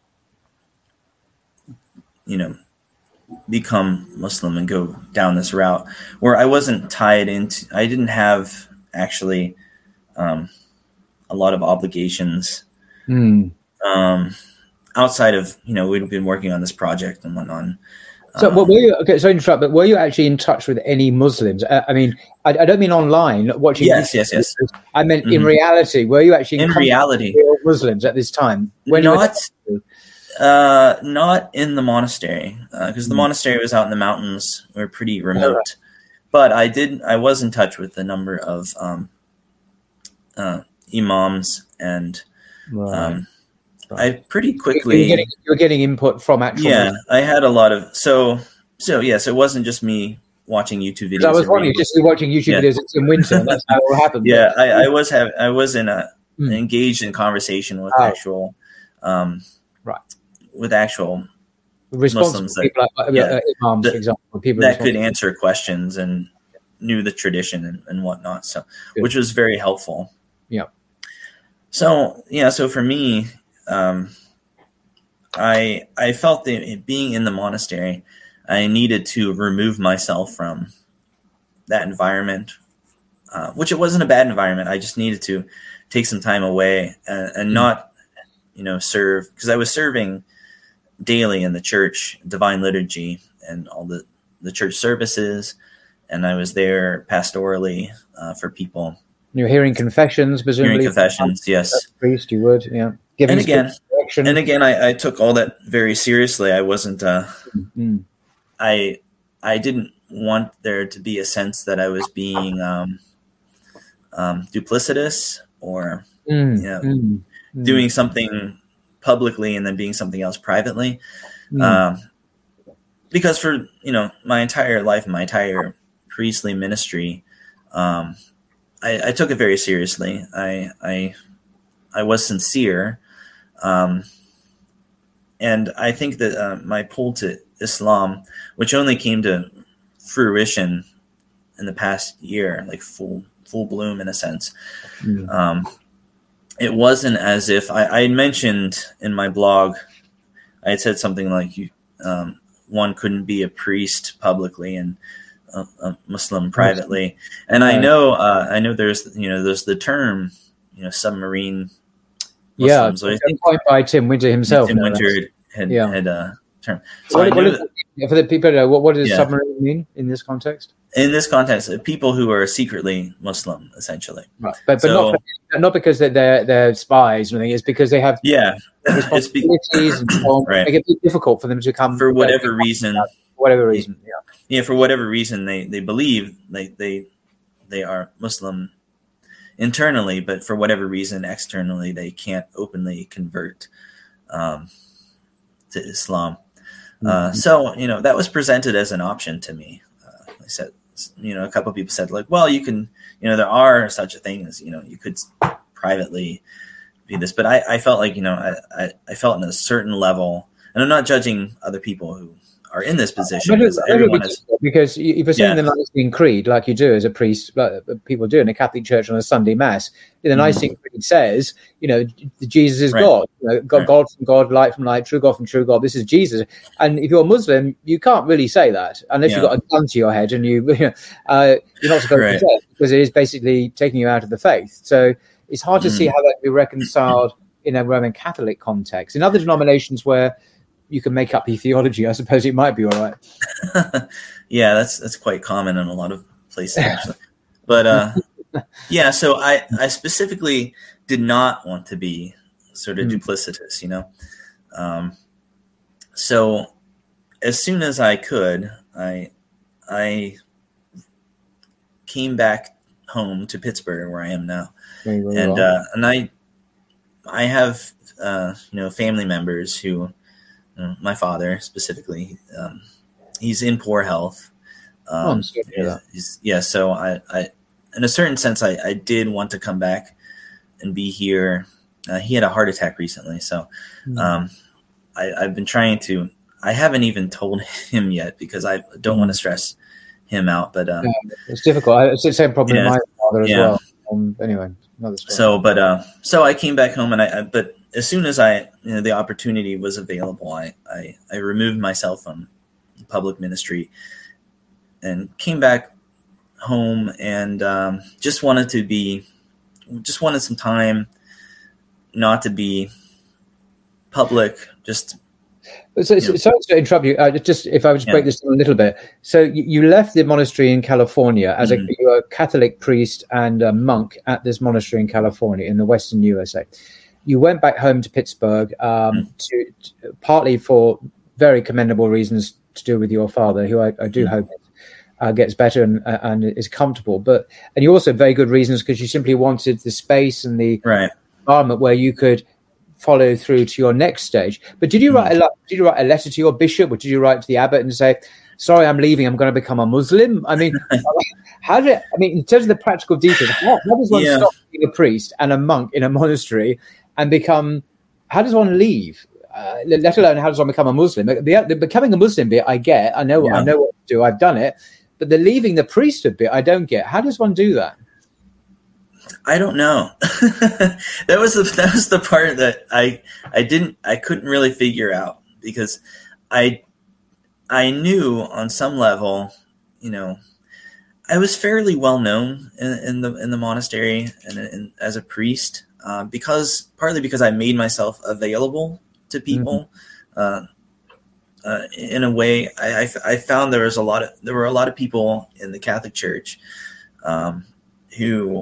become Muslim and go down this route, where I wasn't tied into. I didn't have actually a lot of obligations outside of we'd been working on this project and whatnot. So, were you, okay, sorry to interrupt, but were you actually in touch with any Muslims? I don't mean online watching. Yes. I meant in reality. Were you actually in reality with Muslims at this time? Not in the monastery, because the monastery was out in the mountains. We were pretty remote, but I was in touch with a number of imams, and I pretty quickly you were getting input from actual. Yeah, I had a lot of so yes, it wasn't just me watching YouTube videos. I was wondering, just watching YouTube videos in winter. That's how it happened. Yeah, I was engaged in conversation with actual with actual Muslims imams, for example, people that could answer questions and knew the tradition and whatnot. So, which was very helpful. Yeah. So for me, I felt that being in the monastery, I needed to remove myself from that environment, which it wasn't a bad environment. I just needed to take some time away and not, serve, because I was serving daily in the church, divine liturgy, and all the church services, and I was there pastorally for people. You're hearing confessions, presumably. Hearing confessions, yes. As a priest, you would, yeah. And again, I took all that very seriously. I wasn't. I didn't want there to be a sense that I was being duplicitous or doing something publicly and then being something else privately. Because for my entire life, my entire priestly ministry, I took it very seriously. I was sincere, and I think that my pull to Islam, which only came to fruition in the past year, like full bloom in a sense. It wasn't as if I had mentioned in my blog, I had said something like one couldn't be a priest publicly and a Muslim privately. And I know there's the term, submarine Muslims. Yeah, point by Tim Winter himself. Tim Winter had term. So for the people, what does submarine mean in this context? In this context, people who are secretly Muslim, essentially. Right. But not because they're spies or anything. It's because they have responsibilities and so on. Right. Make it difficult for them to come for whatever reason. For whatever reason they believe they are Muslim internally, but for whatever reason externally they can't openly convert to Islam. So that was presented as an option to me. I said, a couple of people said, like, well, you can, there are such a thing as, you could privately be this, but I felt like, I felt in a certain level, and I'm not judging other people who are in this position, because if you're saying the Nicene Creed, like you do as a priest, like people do in the Catholic Church on a Sunday Mass, the Nicene Creed says, Jesus is God, God from God, light from light, true God from true God. This is Jesus. And if you're a Muslim, you can't really say that unless you've got a gun to your head and you're not supposed to say it, because it is basically taking you out of the faith. So it's hard to see how that can be reconciled in a Roman Catholic context. In other denominations where you can make up your theology, I suppose it might be all right. Yeah, that's quite common in a lot of places, actually. But so I specifically did not want to be sort of duplicitous, So as soon as I could, I came back home to Pittsburgh, where I am now, and I have family members who. My father specifically, he's in poor health. I'm sorry to hear that. So I, in a certain sense, I did want to come back and be here. He had a heart attack recently, so I've been trying to. I haven't even told him yet because I don't want to stress him out. But it's difficult. It's the same problem with my father as well. Anyway, another story. So I came back home, and but as soon as the opportunity was available, I removed myself from public ministry and came back home and just wanted some time not to be public. Sorry to interrupt you. If I would just break this down a little bit. So you left the monastery in California as you were a Catholic priest and a monk at this monastery in California in the Western USA. You went back home to Pittsburgh to partly for very commendable reasons to do with your father, who I do hope gets better and is comfortable. And you also very good reasons because you simply wanted the space and the environment where you could follow through to your next stage. But did you write a letter to your bishop, or did you write to the abbot and say, "Sorry, I'm leaving. I'm going to become a Muslim"? I mean, in terms of the practical details, how does one stop being a priest and a monk in a monastery and become? How does one leave? Let alone how does one become a Muslim? The becoming a Muslim bit, I get. I know what to do. I've done it. But the leaving the priesthood bit, I don't get. How does one do that? I don't know. That was the part that I couldn't really figure out, because I knew on some level, I was fairly well known in the monastery and as a priest, partly because I made myself available to people. In a way, I found there were a lot of people in the Catholic Church who,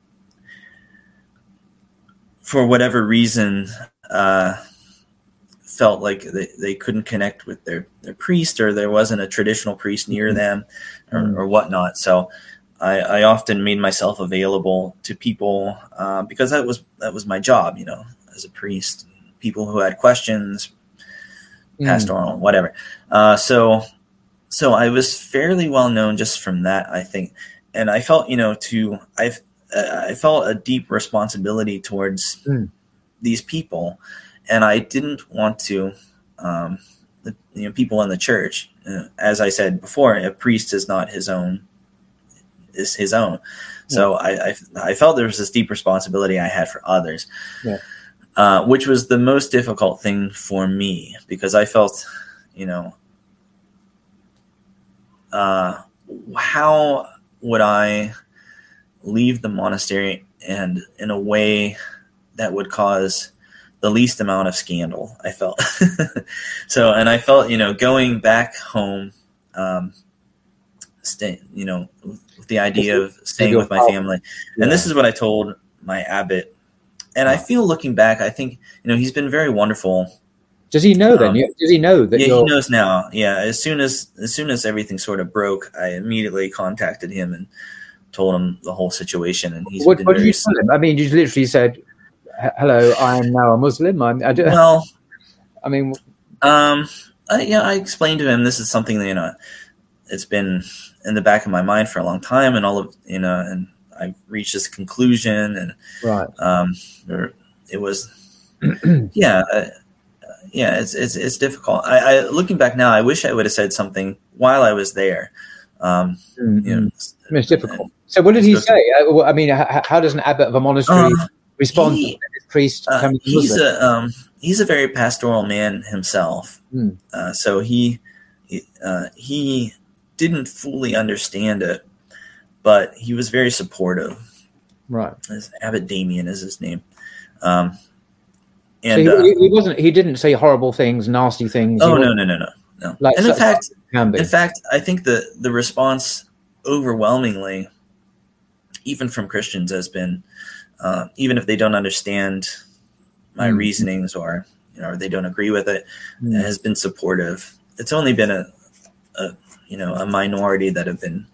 for whatever reason, felt like they couldn't connect with their priest, or there wasn't a traditional priest near them, or whatnot. So I often made myself available to people because that was my job, as a priest. People who had questions, pastoral, whatever. So I was fairly well known just from that, I think, and I felt I felt a deep responsibility towards these people, and I didn't want to, people in the church. As I said before, a priest is not his own. Is his own. So I felt there was this deep responsibility I had for others, which was the most difficult thing for me, because I felt, how would I leave the monastery and in a way that would cause the least amount of scandal, I felt. And I felt, going back home, with the idea of staying with my family. And this is what I told my abbot. And I feel, looking back, I think, he's been very wonderful. Does he know then? Does he know that? Yeah, he knows now. Yeah. As soon as everything sort of broke, I immediately contacted him and told him the whole situation. And he's what did you tell him? I mean, you literally said, "Hello, I am now a Muslim." I explained to him this is something that, it's been in the back of my mind for a long time, and all of, and I reached this conclusion, and it was, it's difficult. I looking back now, I wish I would have said something while I was there. It's difficult. So what did he say? I mean, how does an abbot of a monastery respond to this priest coming to Muslim? He's a very pastoral man himself. So he didn't fully understand it, but he was very supportive. Right. Abbot Damien is his name. And so he didn't say horrible things, nasty things. Oh, no. Like, and in fact, I think the response overwhelmingly, even from Christians, has been, even if they don't understand my reasonings, or they don't agree with it, has been supportive. It's only been a minority that have been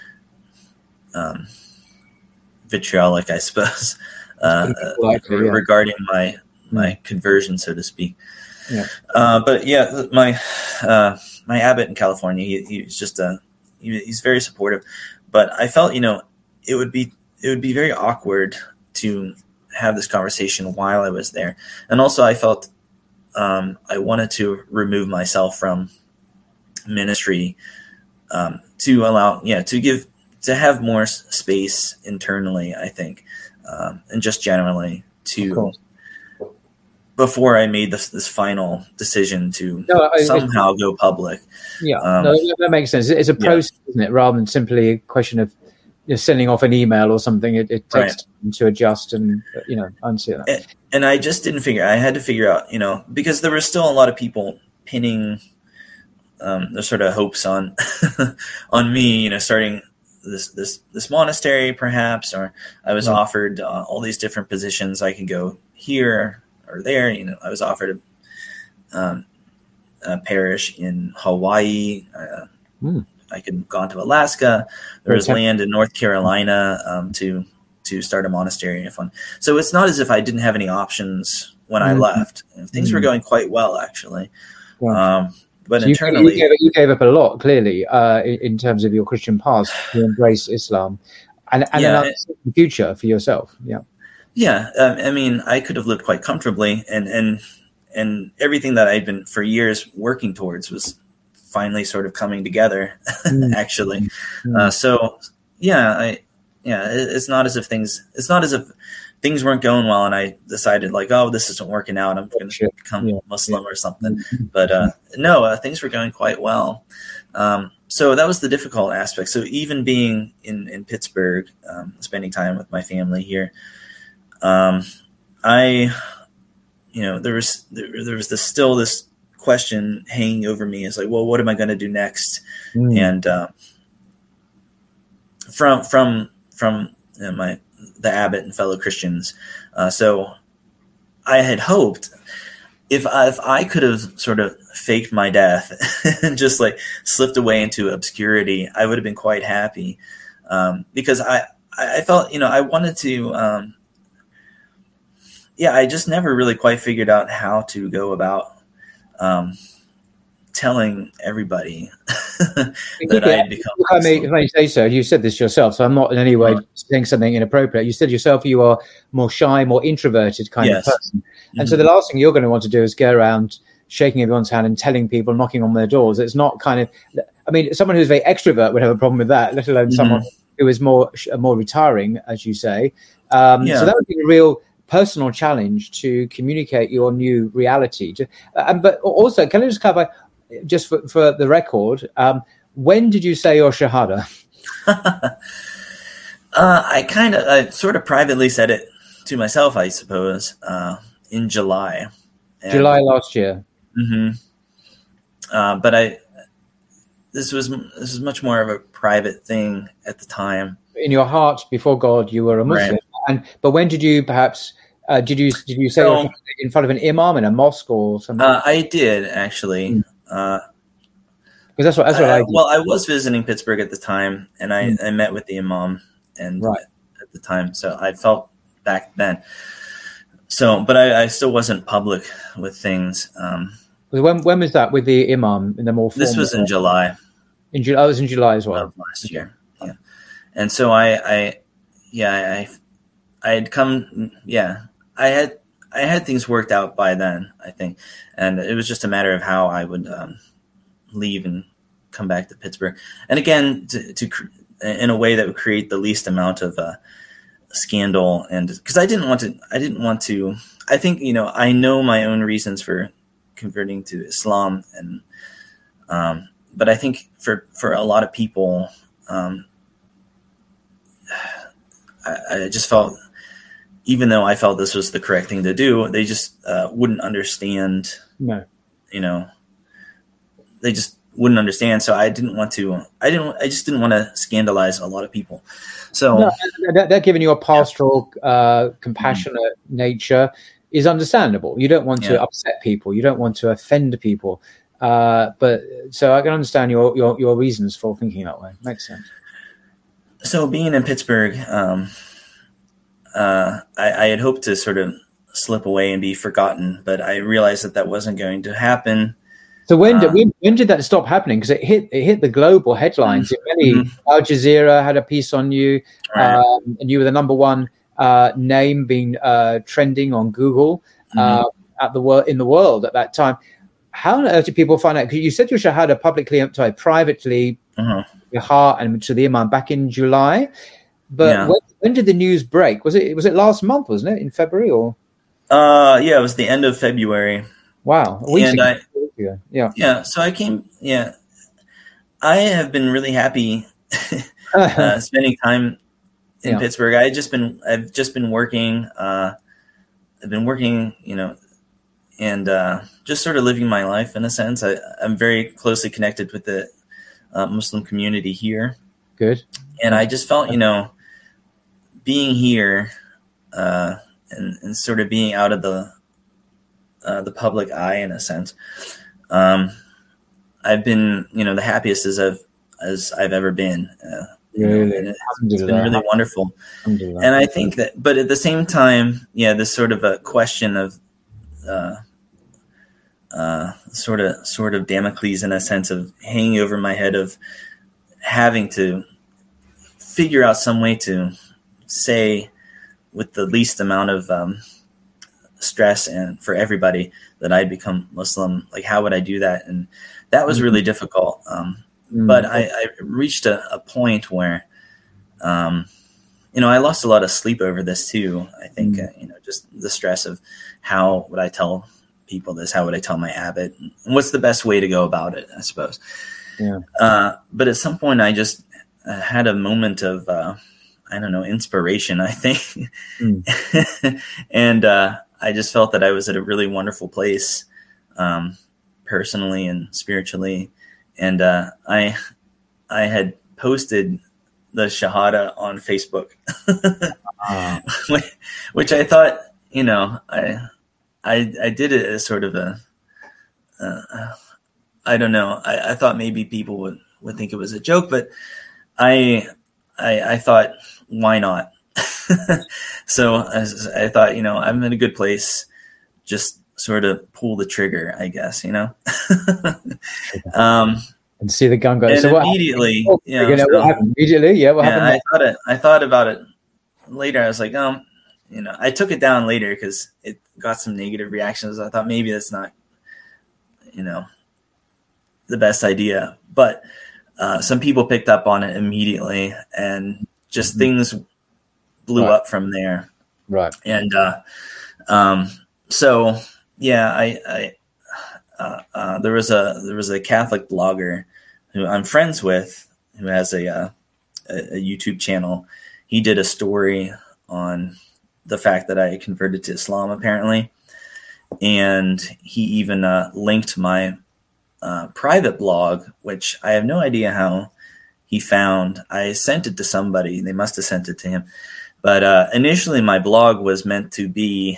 vitriolic, I suppose, regarding my conversion, so to speak. Yeah. But yeah, my abbot in California, he's just he's very supportive. But I felt, it would be very awkward to have this conversation while I was there, and also I felt I wanted to remove myself from ministry, to allow, to have more space internally, I think, and just generally before I made this final decision to somehow go public. Yeah, that makes sense. It's a process, isn't it? Rather than simply a question of sending off an email or something. It takes time to adjust and, I see that. And I just didn't I had to figure out, because there were still a lot of people pinning their sort of hopes on on me, starting this monastery perhaps, or I was offered all these different positions. I could go here or there. I was offered a parish in Hawaii. I could have gone to Alaska. There was land in North Carolina to start a monastery. So it's not as if I didn't have any options when I left. Things were going quite well, actually. But so internally, you gave up a lot, clearly, in terms of your Christian past to embrace Islam, and the future for yourself. Yeah. I mean, I could have lived quite comfortably, and everything that I'd been for years working towards was finally sort of coming together, actually. It's not as if things weren't going well, and I decided this isn't working out, I'm going to become Muslim or something. But no, things were going quite well. So that was the difficult aspect. So even being in Pittsburgh, spending time with my family here, there was this question hanging over me. It's well, what am I going to do next? And from the abbot and fellow Christians. So I had hoped if I could have sort of faked my death and just like slipped away into obscurity, I would have been quite happy, because I felt, I wanted to, I just never really quite figured out how to go about telling everybody that I had become. If I say so, you said this yourself, so I'm not in any way saying something inappropriate. You said yourself you are more shy, more introverted kind of person. And so the last thing you're going to want to do is go around shaking everyone's hand and telling people, knocking on their doors. It's not kind of, someone who's very extrovert would have a problem with that, let alone someone who is more retiring, as you say. So that would be a real personal challenge to communicate your new reality. But also, can I just clarify, just for the record, when did you say your Shahada? I sort of privately said it to myself, I suppose, in July. July last year. Mm-hmm. But this was much more of a private thing at the time. In your heart, before God, you were a Muslim. Right. But when did you perhaps? Did you say in front of an imam in a mosque or something? I did actually. Because that's what I did. Well, I was visiting Pittsburgh at the time, and I met with the imam at the time, so I felt back then. So, but I still wasn't public with things. When was that with the imam in the more formal? This was in July. In July, it was in July as well. Of last year, yeah. And so I had come, I had things worked out by then, I think, and it was just a matter of how I would leave and come back to Pittsburgh, and again to in a way that would create the least amount of scandal, and because I didn't want to. I think I know my own reasons for converting to Islam, and but I think for a lot of people, I just felt, even though I felt this was the correct thing to do, they just wouldn't understand. No, they just wouldn't understand. So I didn't want to. I just didn't want to scandalize a lot of people. So that giving you a pastoral, compassionate nature is understandable. You don't want to upset people. You don't want to offend people. But so I can understand your reasons for thinking that way. Makes sense. So being in Pittsburgh, I had hoped to sort of slip away and be forgotten, but I realized that wasn't going to happen. So when did that stop happening? Because it hit the global headlines. Al Jazeera had a piece on you, and you were the number one name being trending on Google in the world at that time. How on earth did people find out? Because you said your Shahada privately, your heart and to the Imam back in July. But when did the news break? Was it last month? Wasn't it in February or? It was the end of February. Wow. So I came. Yeah, I have been really happy spending time in Pittsburgh. I've just been working. I've been working, and just sort of living my life in a sense. I'm very closely connected with the Muslim community here. Good. And I just felt, being here and sort of being out of the public eye in a sense. I've been, the happiest as I've ever been. And it's been really wonderful. And I think that, but at the same time, this sort of a question of sort of Damocles in a sense of hanging over my head of having to figure out some way to say with the least amount of stress and for everybody that I'd become Muslim. Like, how would I do that? And that was really difficult. But I reached a point where, I lost a lot of sleep over this too. I think, just the stress of how would I tell people this? How would I tell my abbot? And what's the best way to go about it, I suppose. But at some point I just had a moment of, inspiration, I think. And I just felt that I was at a really wonderful place, personally and spiritually. And I had posted the Shahada on Facebook, which I thought, I did it as sort of a, I don't know. I thought maybe people would think it was a joke, but I thought, why not? So I thought, I'm in a good place. Just sort of pull the trigger, I guess, And see the gun go. And so immediately, what happened? Immediately, yeah. What happened? I thought about it later. I was like, I took it down later because it got some negative reactions. I thought maybe that's not, the best idea. But some people picked up on it immediately, and just things blew up from there. Right. And so yeah, there was a Catholic blogger who I'm friends with who has a YouTube channel. He did a story on the fact that I converted to Islam, apparently, and he even linked my private blog, which I have no idea how he found. I sent it to somebody. They must have sent it to him. But initially, my blog was meant to be,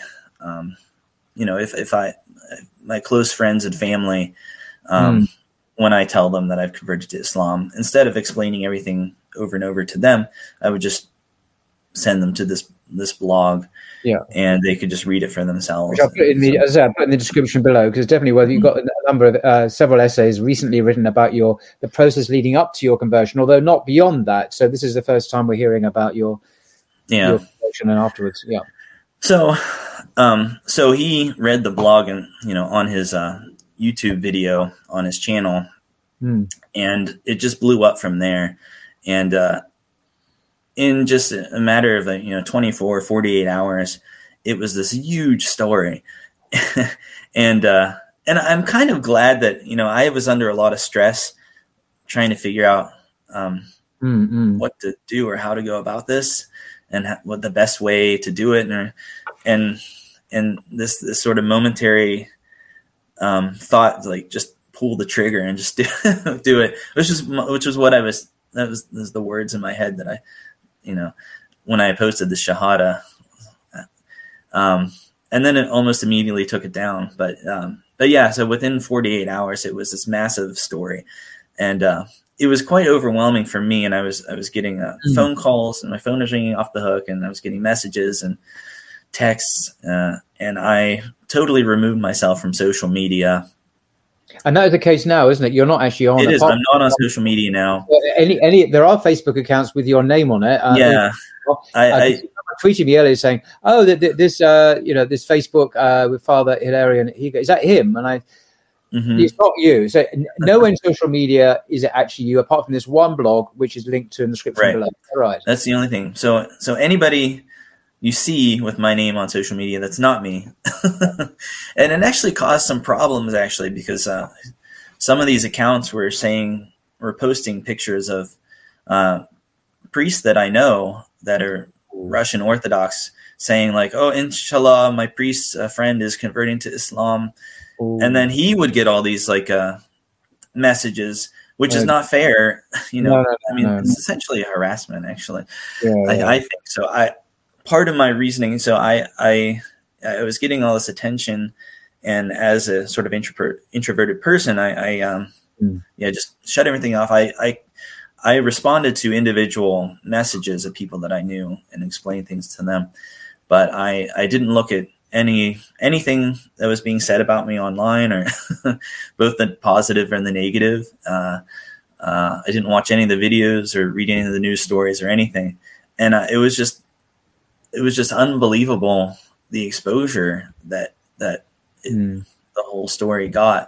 if my close friends and family, when I tell them that I've converted to Islam, instead of explaining everything over and over to them, I would just send them to this blog, and they could just read it for themselves. Which I'll put in the description below, because definitely whether you've got a number of several essays recently written about the process leading up to your conversion, although not beyond that. So this is the first time we're hearing about your conversion and afterwards. Yeah. So he read the blog and on his YouTube video on his channel, and it just blew up from there. And in just a matter of 24, 48 hours, it was this huge story. and I'm kind of glad that I was under a lot of stress trying to figure out what to do or how to go about this, and what the best way to do it, and this sort of momentary thought, like, just pull the trigger and just do it, which was what that was the words in my head that I, when I posted the Shahada, and then it almost immediately took it down. But yeah, so within 48 hours, it was this massive story, and it was quite overwhelming for me. And I was getting phone calls, and my phone was ringing off the hook, and I was getting messages and texts, and I totally removed myself from social media. And that is the case now, isn't it? You're not actually on. It is. I'm not on social media now. There are Facebook accounts with your name on it. Yeah. I tweeted me earlier saying, "Oh, this Facebook with Father Hilarion, is that him?" And it's not you. So nowhere in social media is it actually you, apart from this one blog, which is linked to in the description below. Right. That's the only thing. So anybody you see with my name on social media, that's not me. And it actually caused some problems, actually, because some of these accounts were posting pictures of priests that I know that are Russian Orthodox, saying like, "Oh, inshallah, my priest friend is converting to Islam." And then he would get all these messages, which is not fair. It's essentially a harassment, actually. I think so. Part of my reasoning, so I was getting all this attention, and as a sort of introverted person, I just shut everything off. I responded to individual messages of people that I knew and explained things to them, but I didn't look at anything that was being said about me online, or both the positive and the negative. I didn't watch any of the videos or read any of the news stories or anything, and it was just unbelievable, the exposure that the whole story got.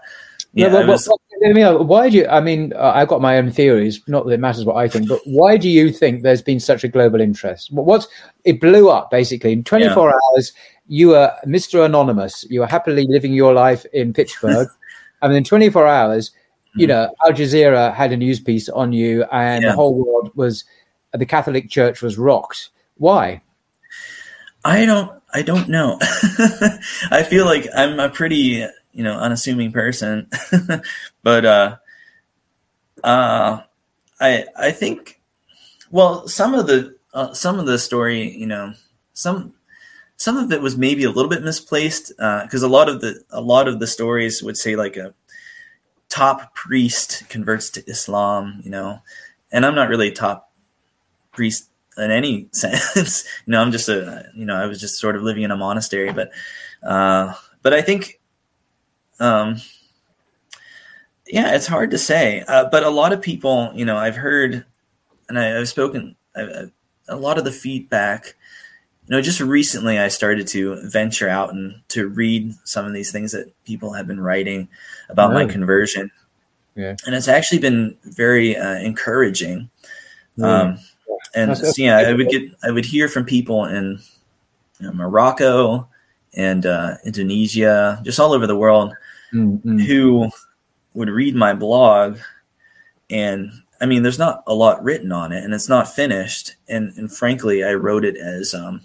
Why do you? I mean, I've got my own theories. Not that it matters what I think, but why do you think there's been such a global interest? It blew up basically in 24 hours. You were Mr. Anonymous. You were happily living your life in Pittsburgh, and in 24 hours, Al Jazeera had a news piece on you, and the whole world the Catholic Church was rocked. Why? I don't know. I feel like I'm a pretty, unassuming person, but I think, well, some of the story, some some of it was maybe a little bit misplaced, because a lot of the stories would say like a top priest converts to Islam, and I'm not really a top priest in any sense. I'm just I was just sort of living in a monastery, but I think, it's hard to say. But a lot of people, I've heard, and I've spoken, a lot of the feedback, just recently I started to venture out and to read some of these things that people have been writing about my conversion. Yeah. And it's actually been very encouraging. I would hear from people in Morocco and Indonesia, just all over the world, who would read my blog, and I mean, there's not a lot written on it, and it's not finished. And frankly, I wrote it as on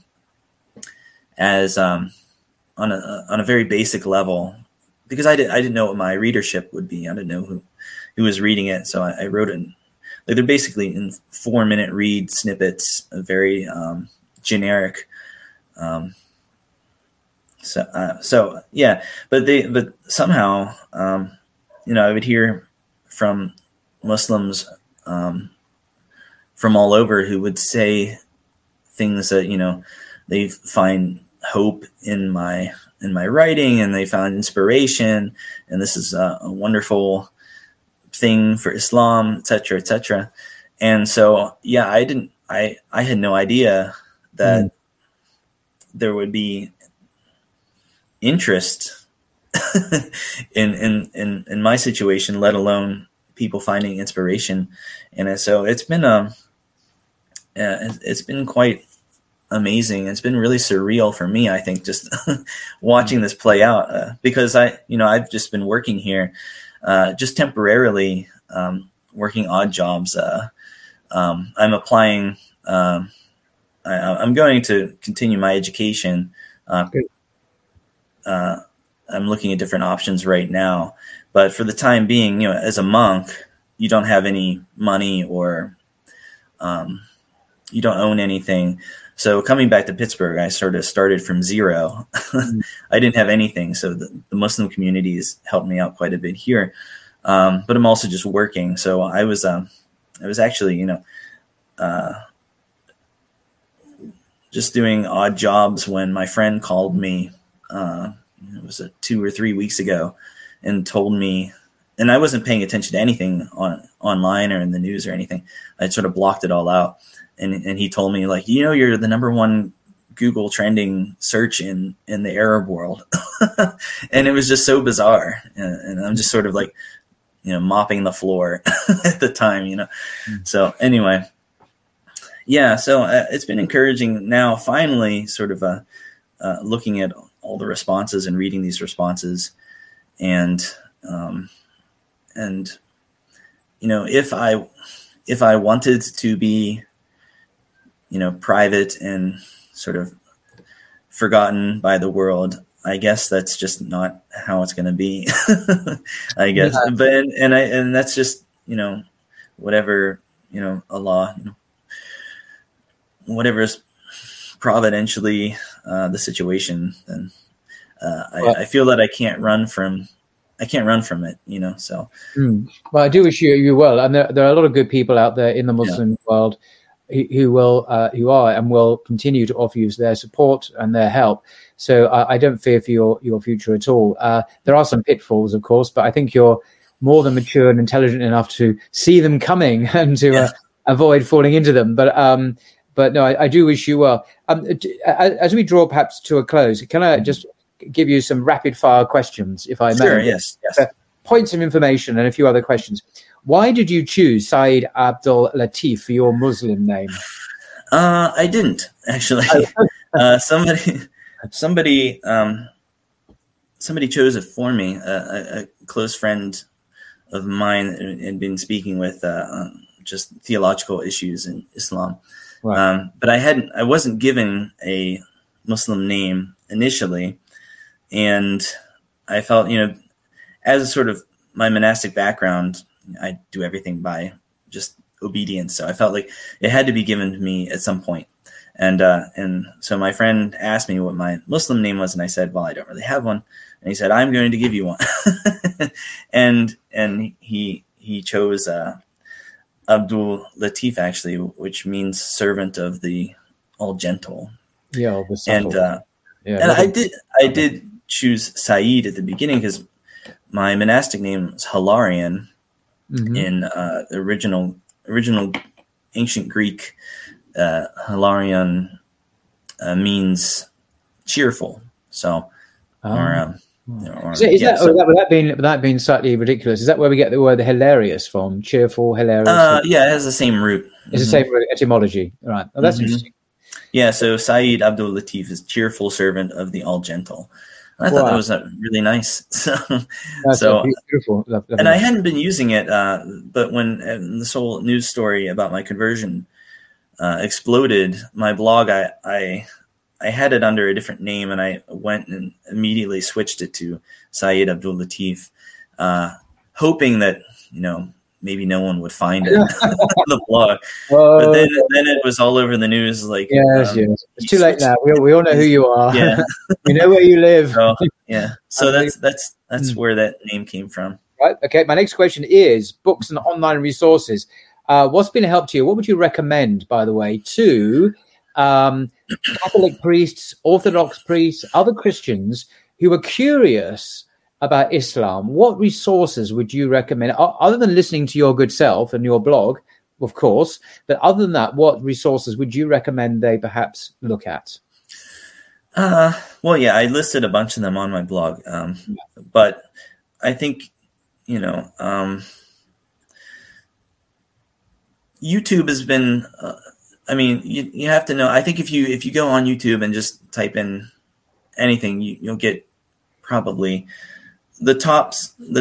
a very basic level, because I didn't know what my readership would be. I didn't know who was reading it, so I wrote it. Like, they're basically in 4-minute read snippets, very generic. So yeah, but somehow, I would hear from Muslims from all over who would say things that, they find hope in my writing, and they found inspiration, and this is a wonderful thing for Islam, etc., etc. And so, yeah, I had no idea that there would be interest in my situation, let alone people finding inspiration. And so it's been quite amazing. It's been really surreal for me, I think, just watching this play out, because I've just been working here, just temporarily, working odd jobs. I'm applying. I'm going to continue my education. I'm looking at different options right now, but for the time being, as a monk, you don't have any money, or you don't own anything. So coming back to Pittsburgh, I sort of started from zero. I didn't have anything. So the Muslim community has helped me out quite a bit here. But I'm also just working. So I was actually, just doing odd jobs when my friend called me, it was 2 or 3 weeks ago, and told me, and I wasn't paying attention to anything online or in the news or anything. I sort of blocked it all out. And he told me, like, you're the number one Google trending search in the Arab world. And it was just so bizarre. And I'm just sort of like, mopping the floor at the time, So anyway, yeah, so it's been encouraging now, finally, sort of looking at all the responses and reading these responses. And if I wanted to be, private and sort of forgotten by the world, I guess that's just not how it's going to be. I guess, yeah. And that's just, whatever, Allah, whatever is providentially the situation, then I feel that I can't run from it, so. Well, I do wish you well. And there are a lot of good people out there in the Muslim world who are and will continue to offer you their support and their help. So I don't fear for your future at all. There are some pitfalls, of course, but I think you're more than mature and intelligent enough to see them coming and to avoid falling into them. But no, I do wish you well. As we draw perhaps to a close, can I just give you some rapid fire questions, if I may? Sure, yes. Points of information and a few other questions. Why did you choose Saeed Abdul Latif for your Muslim name? I didn't, actually. Somebody chose it for me. A close friend of mine had been speaking with just theological issues in Islam. Right. But I wasn't given a Muslim name initially, and I felt, as a sort of my monastic background, I do everything by just obedience. So I felt like it had to be given to me at some point. And so my friend asked me what my Muslim name was, and I said, well, I don't really have one. And he said, I'm going to give you one. and he chose Abdul Latif, actually, which means servant of the All-Gentle. Yeah, and I did choose Saeed at the beginning because my monastic name is Hilarion. In original ancient Greek. Hilarion means cheerful. So, would that being slightly ridiculous? Is that where we get the word hilarious from? Cheerful, hilarious. Yeah, it has the same root. It's the same root, etymology, right? Oh, that's interesting. Yeah, so Saeed Abdul Latif is cheerful servant of the All-Gentle. I thought that was really nice. So beautiful. And I hadn't been using it, but when this whole news story about my conversion exploded, my blog, I had it under a different name, and I went and immediately switched it to Saeed Abdul Latif, hoping that maybe no one would find it on the blog. But then it was all over the news. Like, yes. It's too late now. We all know who you are. Yeah, we know where you live. So that's where that name came from. Right. Okay. My next question is books and online resources. What's been a help to you? What would you recommend, by the way, to Catholic priests, Orthodox priests, other Christians who are curious about Islam? What resources would you recommend, other than listening to your good self and your blog, of course, but other than that, what resources would you recommend they perhaps look at? Well, yeah, I listed a bunch of them on my blog, but I think, YouTube has been, you have to know, I think if you go on YouTube and just type in anything, you'll get probably the top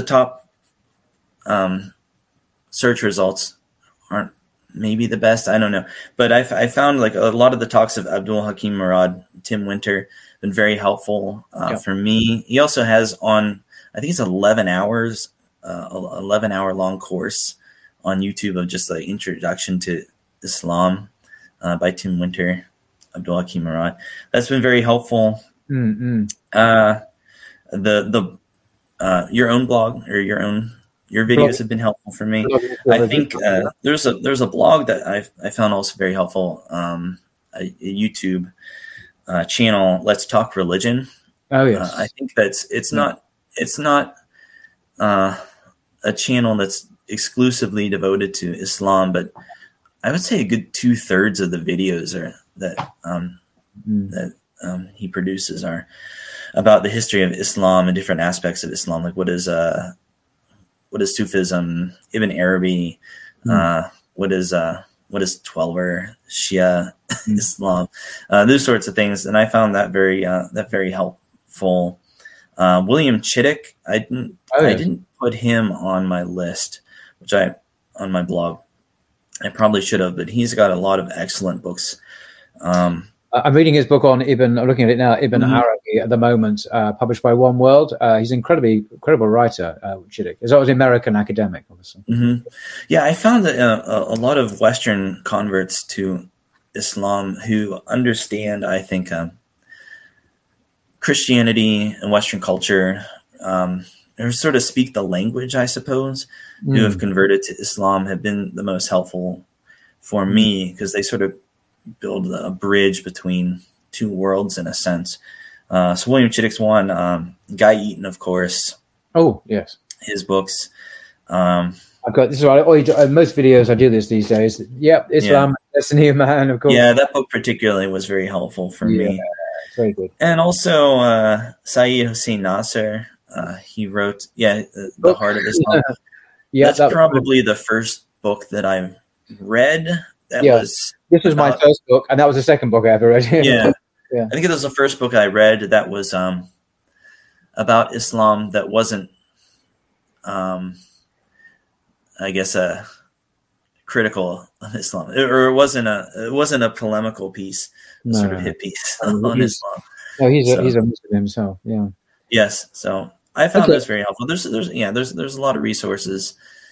search results aren't maybe the best. I don't know, but I found like a lot of the talks of Abdul Hakim Murad, Tim Winter, been very helpful for me. He also has I think it's 11 hour long course on YouTube of just like introduction to Islam by Tim Winter, Abdul Hakim Murad. That's been very helpful. Your own blog or your videos have been helpful for me. I think there's a blog that I found also very helpful. A YouTube channel, Let's Talk Religion. Oh yes, I think it's not a channel that's exclusively devoted to Islam, but I would say a good 2/3 of the videos that he produces are about the history of Islam and different aspects of Islam, like what is Sufism, Ibn Arabi, what is Twelver, Shia Islam, those sorts of things, and I found that very helpful. William Chittick, I didn't put him on my list, on my blog. I probably should have, but he's got a lot of excellent books. I'm reading his book on I'm looking at it now, Ibn Arabi at the moment, published by One World. He's an incredible writer, Chittick. He's always an American academic, obviously. Yeah, I found that a lot of Western converts to Islam who understand, I think, Christianity and Western culture, or sort of speak the language, I suppose, who have converted to Islam have been the most helpful for me, because they sort of build a bridge between two worlds in a sense. So William Chittick's one, Guy Eaton, of course. Oh, yes. His books. I've got this is most videos I do this these days. Yep, Islam, Destiny of Man, of course. Yeah, that book particularly was very helpful for me. Very good. And also Saeed Hossein Nasr. He wrote, The Heart of Islam. That's probably the first book that I read. This was my first book, and that was the second book I ever read. I think it was the first book I read that was about Islam that wasn't, I guess, critical of Islam, or it wasn't a polemical piece, sort of hit piece on Islam. No, he's a Muslim himself. Yeah. Yes. So I found this very helpful. There's a lot of resources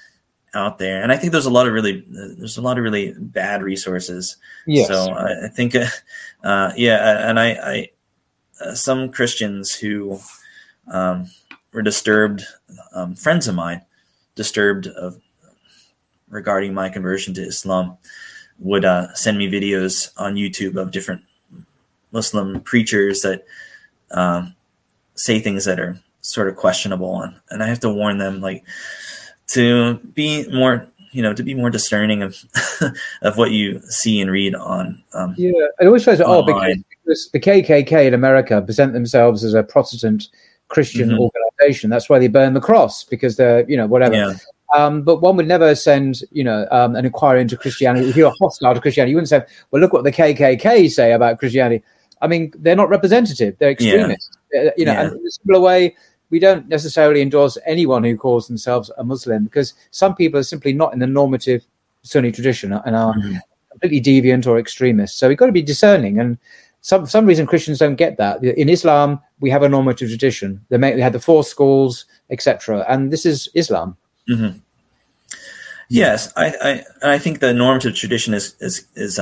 out there, and I think there's a lot of really bad resources. Yes. So I think, and I some Christians who were disturbed, friends of mine, disturbed regarding my conversion to Islam, would send me videos on YouTube of different Muslim preachers that say things that are sort of questionable, and I have to warn them, like, to be more discerning of of what you see and read on. It always shows because the KKK in America present themselves as a Protestant Christian organization. That's why they burn the cross, because they're, whatever. Yeah. But one would never send, an inquiry into Christianity. If you're hostile to Christianity, you wouldn't say, well, look what the KKK say about Christianity. I mean, they're not representative. They're extremists. And in a similar way, we don't necessarily endorse anyone who calls themselves a Muslim, because some people are simply not in the normative Sunni tradition and are completely deviant or extremists. So we've got to be discerning. And for some reason, Christians don't get that. In Islam, we have a normative tradition. They had the 4 schools, etc. And this is Islam. Mm-hmm. Yes, I think the normative tradition is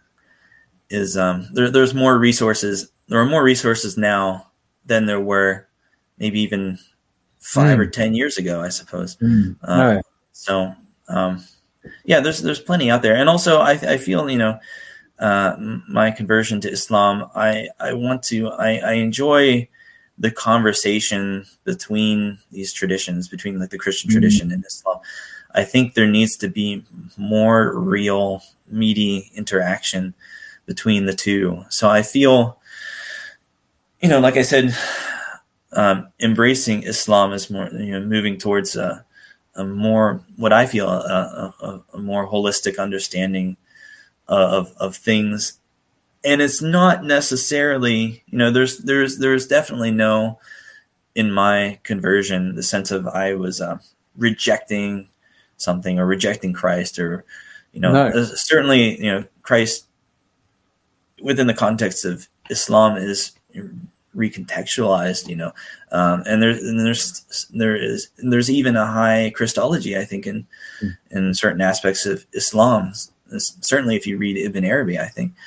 there's more resources. There are more resources now than there were maybe even 5 or 10 years ago, I suppose. So there's plenty out there. And also I feel, my conversion to Islam, I enjoy the conversation between these traditions, between like the Christian tradition and Islam. I think there needs to be more real, meaty interaction between the two. So I feel, like I said, embracing Islam is more, moving towards a more, what I feel, a more holistic understanding of things. And it's not necessarily, there's definitely no, in my conversion, the sense of I was rejecting something or rejecting Christ, or, certainly, Christ within the context of Islam is recontextualized, and there's even a high Christology, I think, in certain aspects of Islam. Certainly, if you read Ibn Arabi, I think.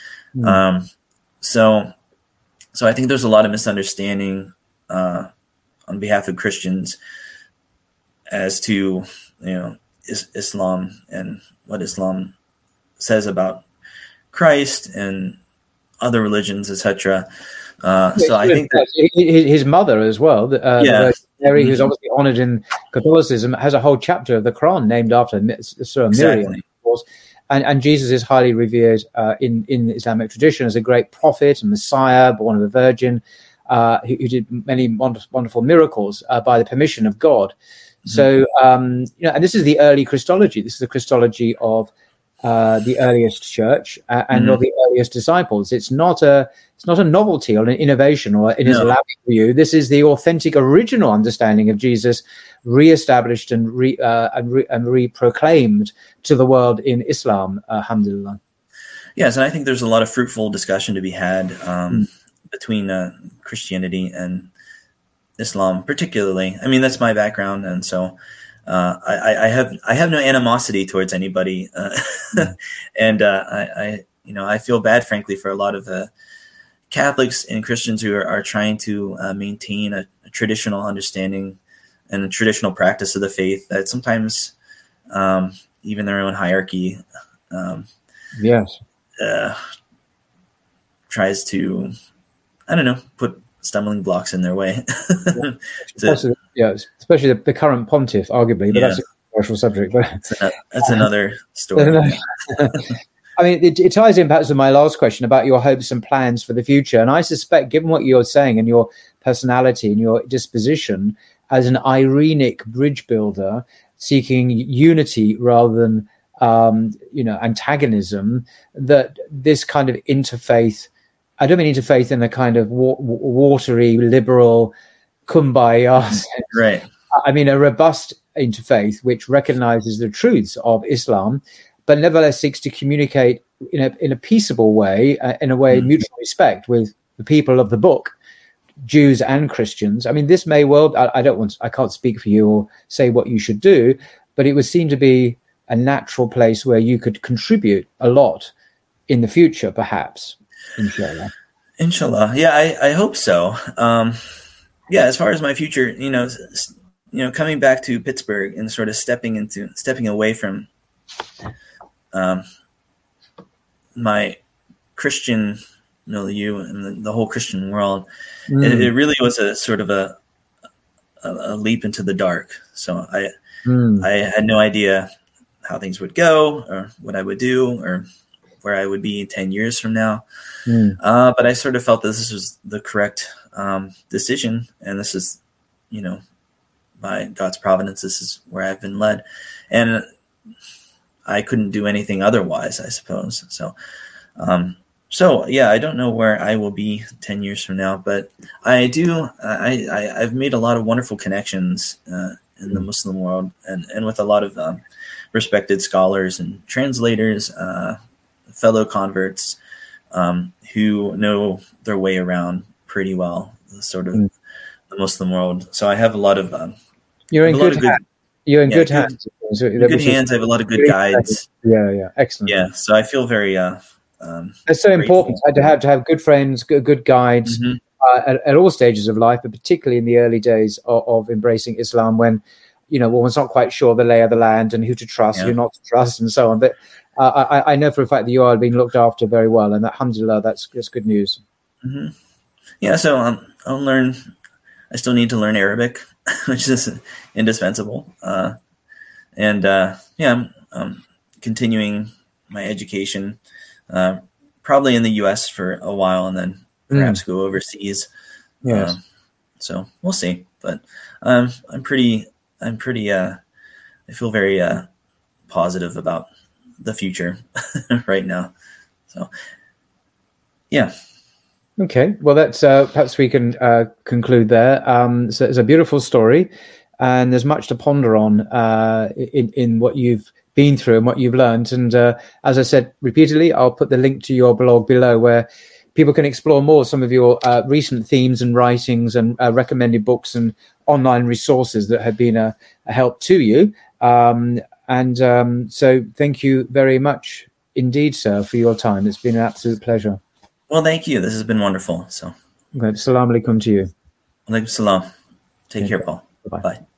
So I think there's a lot of misunderstanding on behalf of Christians as to Islam and what Islam says about Christ and other religions, etc. So I think that his mother as well, Mary, who's obviously honored in Catholicism, has a whole chapter of the Quran named after Surah Miriam, of course. And Jesus is highly revered in the Islamic tradition as a great prophet and Messiah, born of a virgin, who did many wonderful miracles by the permission of God. So, and this is the early Christology. This is the Christology of the earliest church and of the earliest disciples. It's not a novelty or an innovation or an Islamic view. This is the authentic, original understanding of Jesus, re-established and re-proclaimed to the world in Islam. Alhamdulillah. Yes, and I think there's a lot of fruitful discussion to be had between Christianity and Islam, particularly. I mean, that's my background, and so I have no animosity towards anybody, and I feel bad, frankly, for a lot of Catholics and Christians who are trying to maintain a traditional understanding and a traditional practice of the faith that sometimes even their own hierarchy tries to, put stumbling blocks in their way. Especially the current pontiff, arguably, but that's a controversial subject. But that's another story. I mean, it ties in perhaps with my last question about your hopes and plans for the future. And I suspect, given what you're saying and your personality and your disposition as an Irenic bridge builder, seeking unity rather than antagonism, that this kind of interfaith, I don't mean interfaith in a kind of watery, liberal, kumbaya sense. Right. I mean a robust interfaith which recognizes the truths of Islam, but nevertheless seeks to communicate in a peaceable way, in a way of mutual respect with the people of the book, Jews and Christians. I mean, this may well, I can't speak for you or say what you should do, but it would seem to be a natural place where you could contribute a lot in the future, perhaps. Inshallah. Yeah, I hope so. Yeah, as far as my future, coming back to Pittsburgh and sort of stepping away from my Christian milieu and the whole Christian world, it really was a sort of a leap into the dark. So I had no idea how things would go or what I would do or where I would be 10 years from now. But I sort of felt that this was the correct decision. And this is, by God's providence, this is where I've been led. And I couldn't do anything otherwise, I suppose. So yeah, I don't know where I will be 10 years from now, but I've made a lot of wonderful connections in the Muslim world and with a lot of respected scholars and translators, fellow converts who know their way around pretty well, sort of the Muslim world. So I have a lot of you're in good hands. You're in good hands. Good hands. I have a lot at guides. Yeah, excellent. Yeah, so I feel very. It's so important to have good friends, good guides at all stages of life, but particularly in the early days of embracing Islam, when one's not quite sure the lay of the land and who to trust, who not to trust, and so on. But I know for a fact that you are being looked after very well, and alhamdulillah, that's good news. Yeah, so I'll learn. I still need to learn Arabic, which is indispensable. I'm continuing my education, probably in the U.S. for a while, and then perhaps go overseas. Yes. So we'll see. But I'm pretty. I feel very positive about the future right now. So, yeah. Okay. Well, that's perhaps we can conclude there. So it's a beautiful story, and there's much to ponder on in what you've been through and what you've learned. And as I said repeatedly, I'll put the link to your blog below where people can explore more some of your recent themes and writings and recommended books and online resources that have been a help to you. So thank you very much indeed, sir, for your time. It's been an absolute pleasure. Well, thank you. This has been wonderful. So, Assalamu alaikum to you. Alaikum salam. Take care, Paul. Bye-bye. Bye.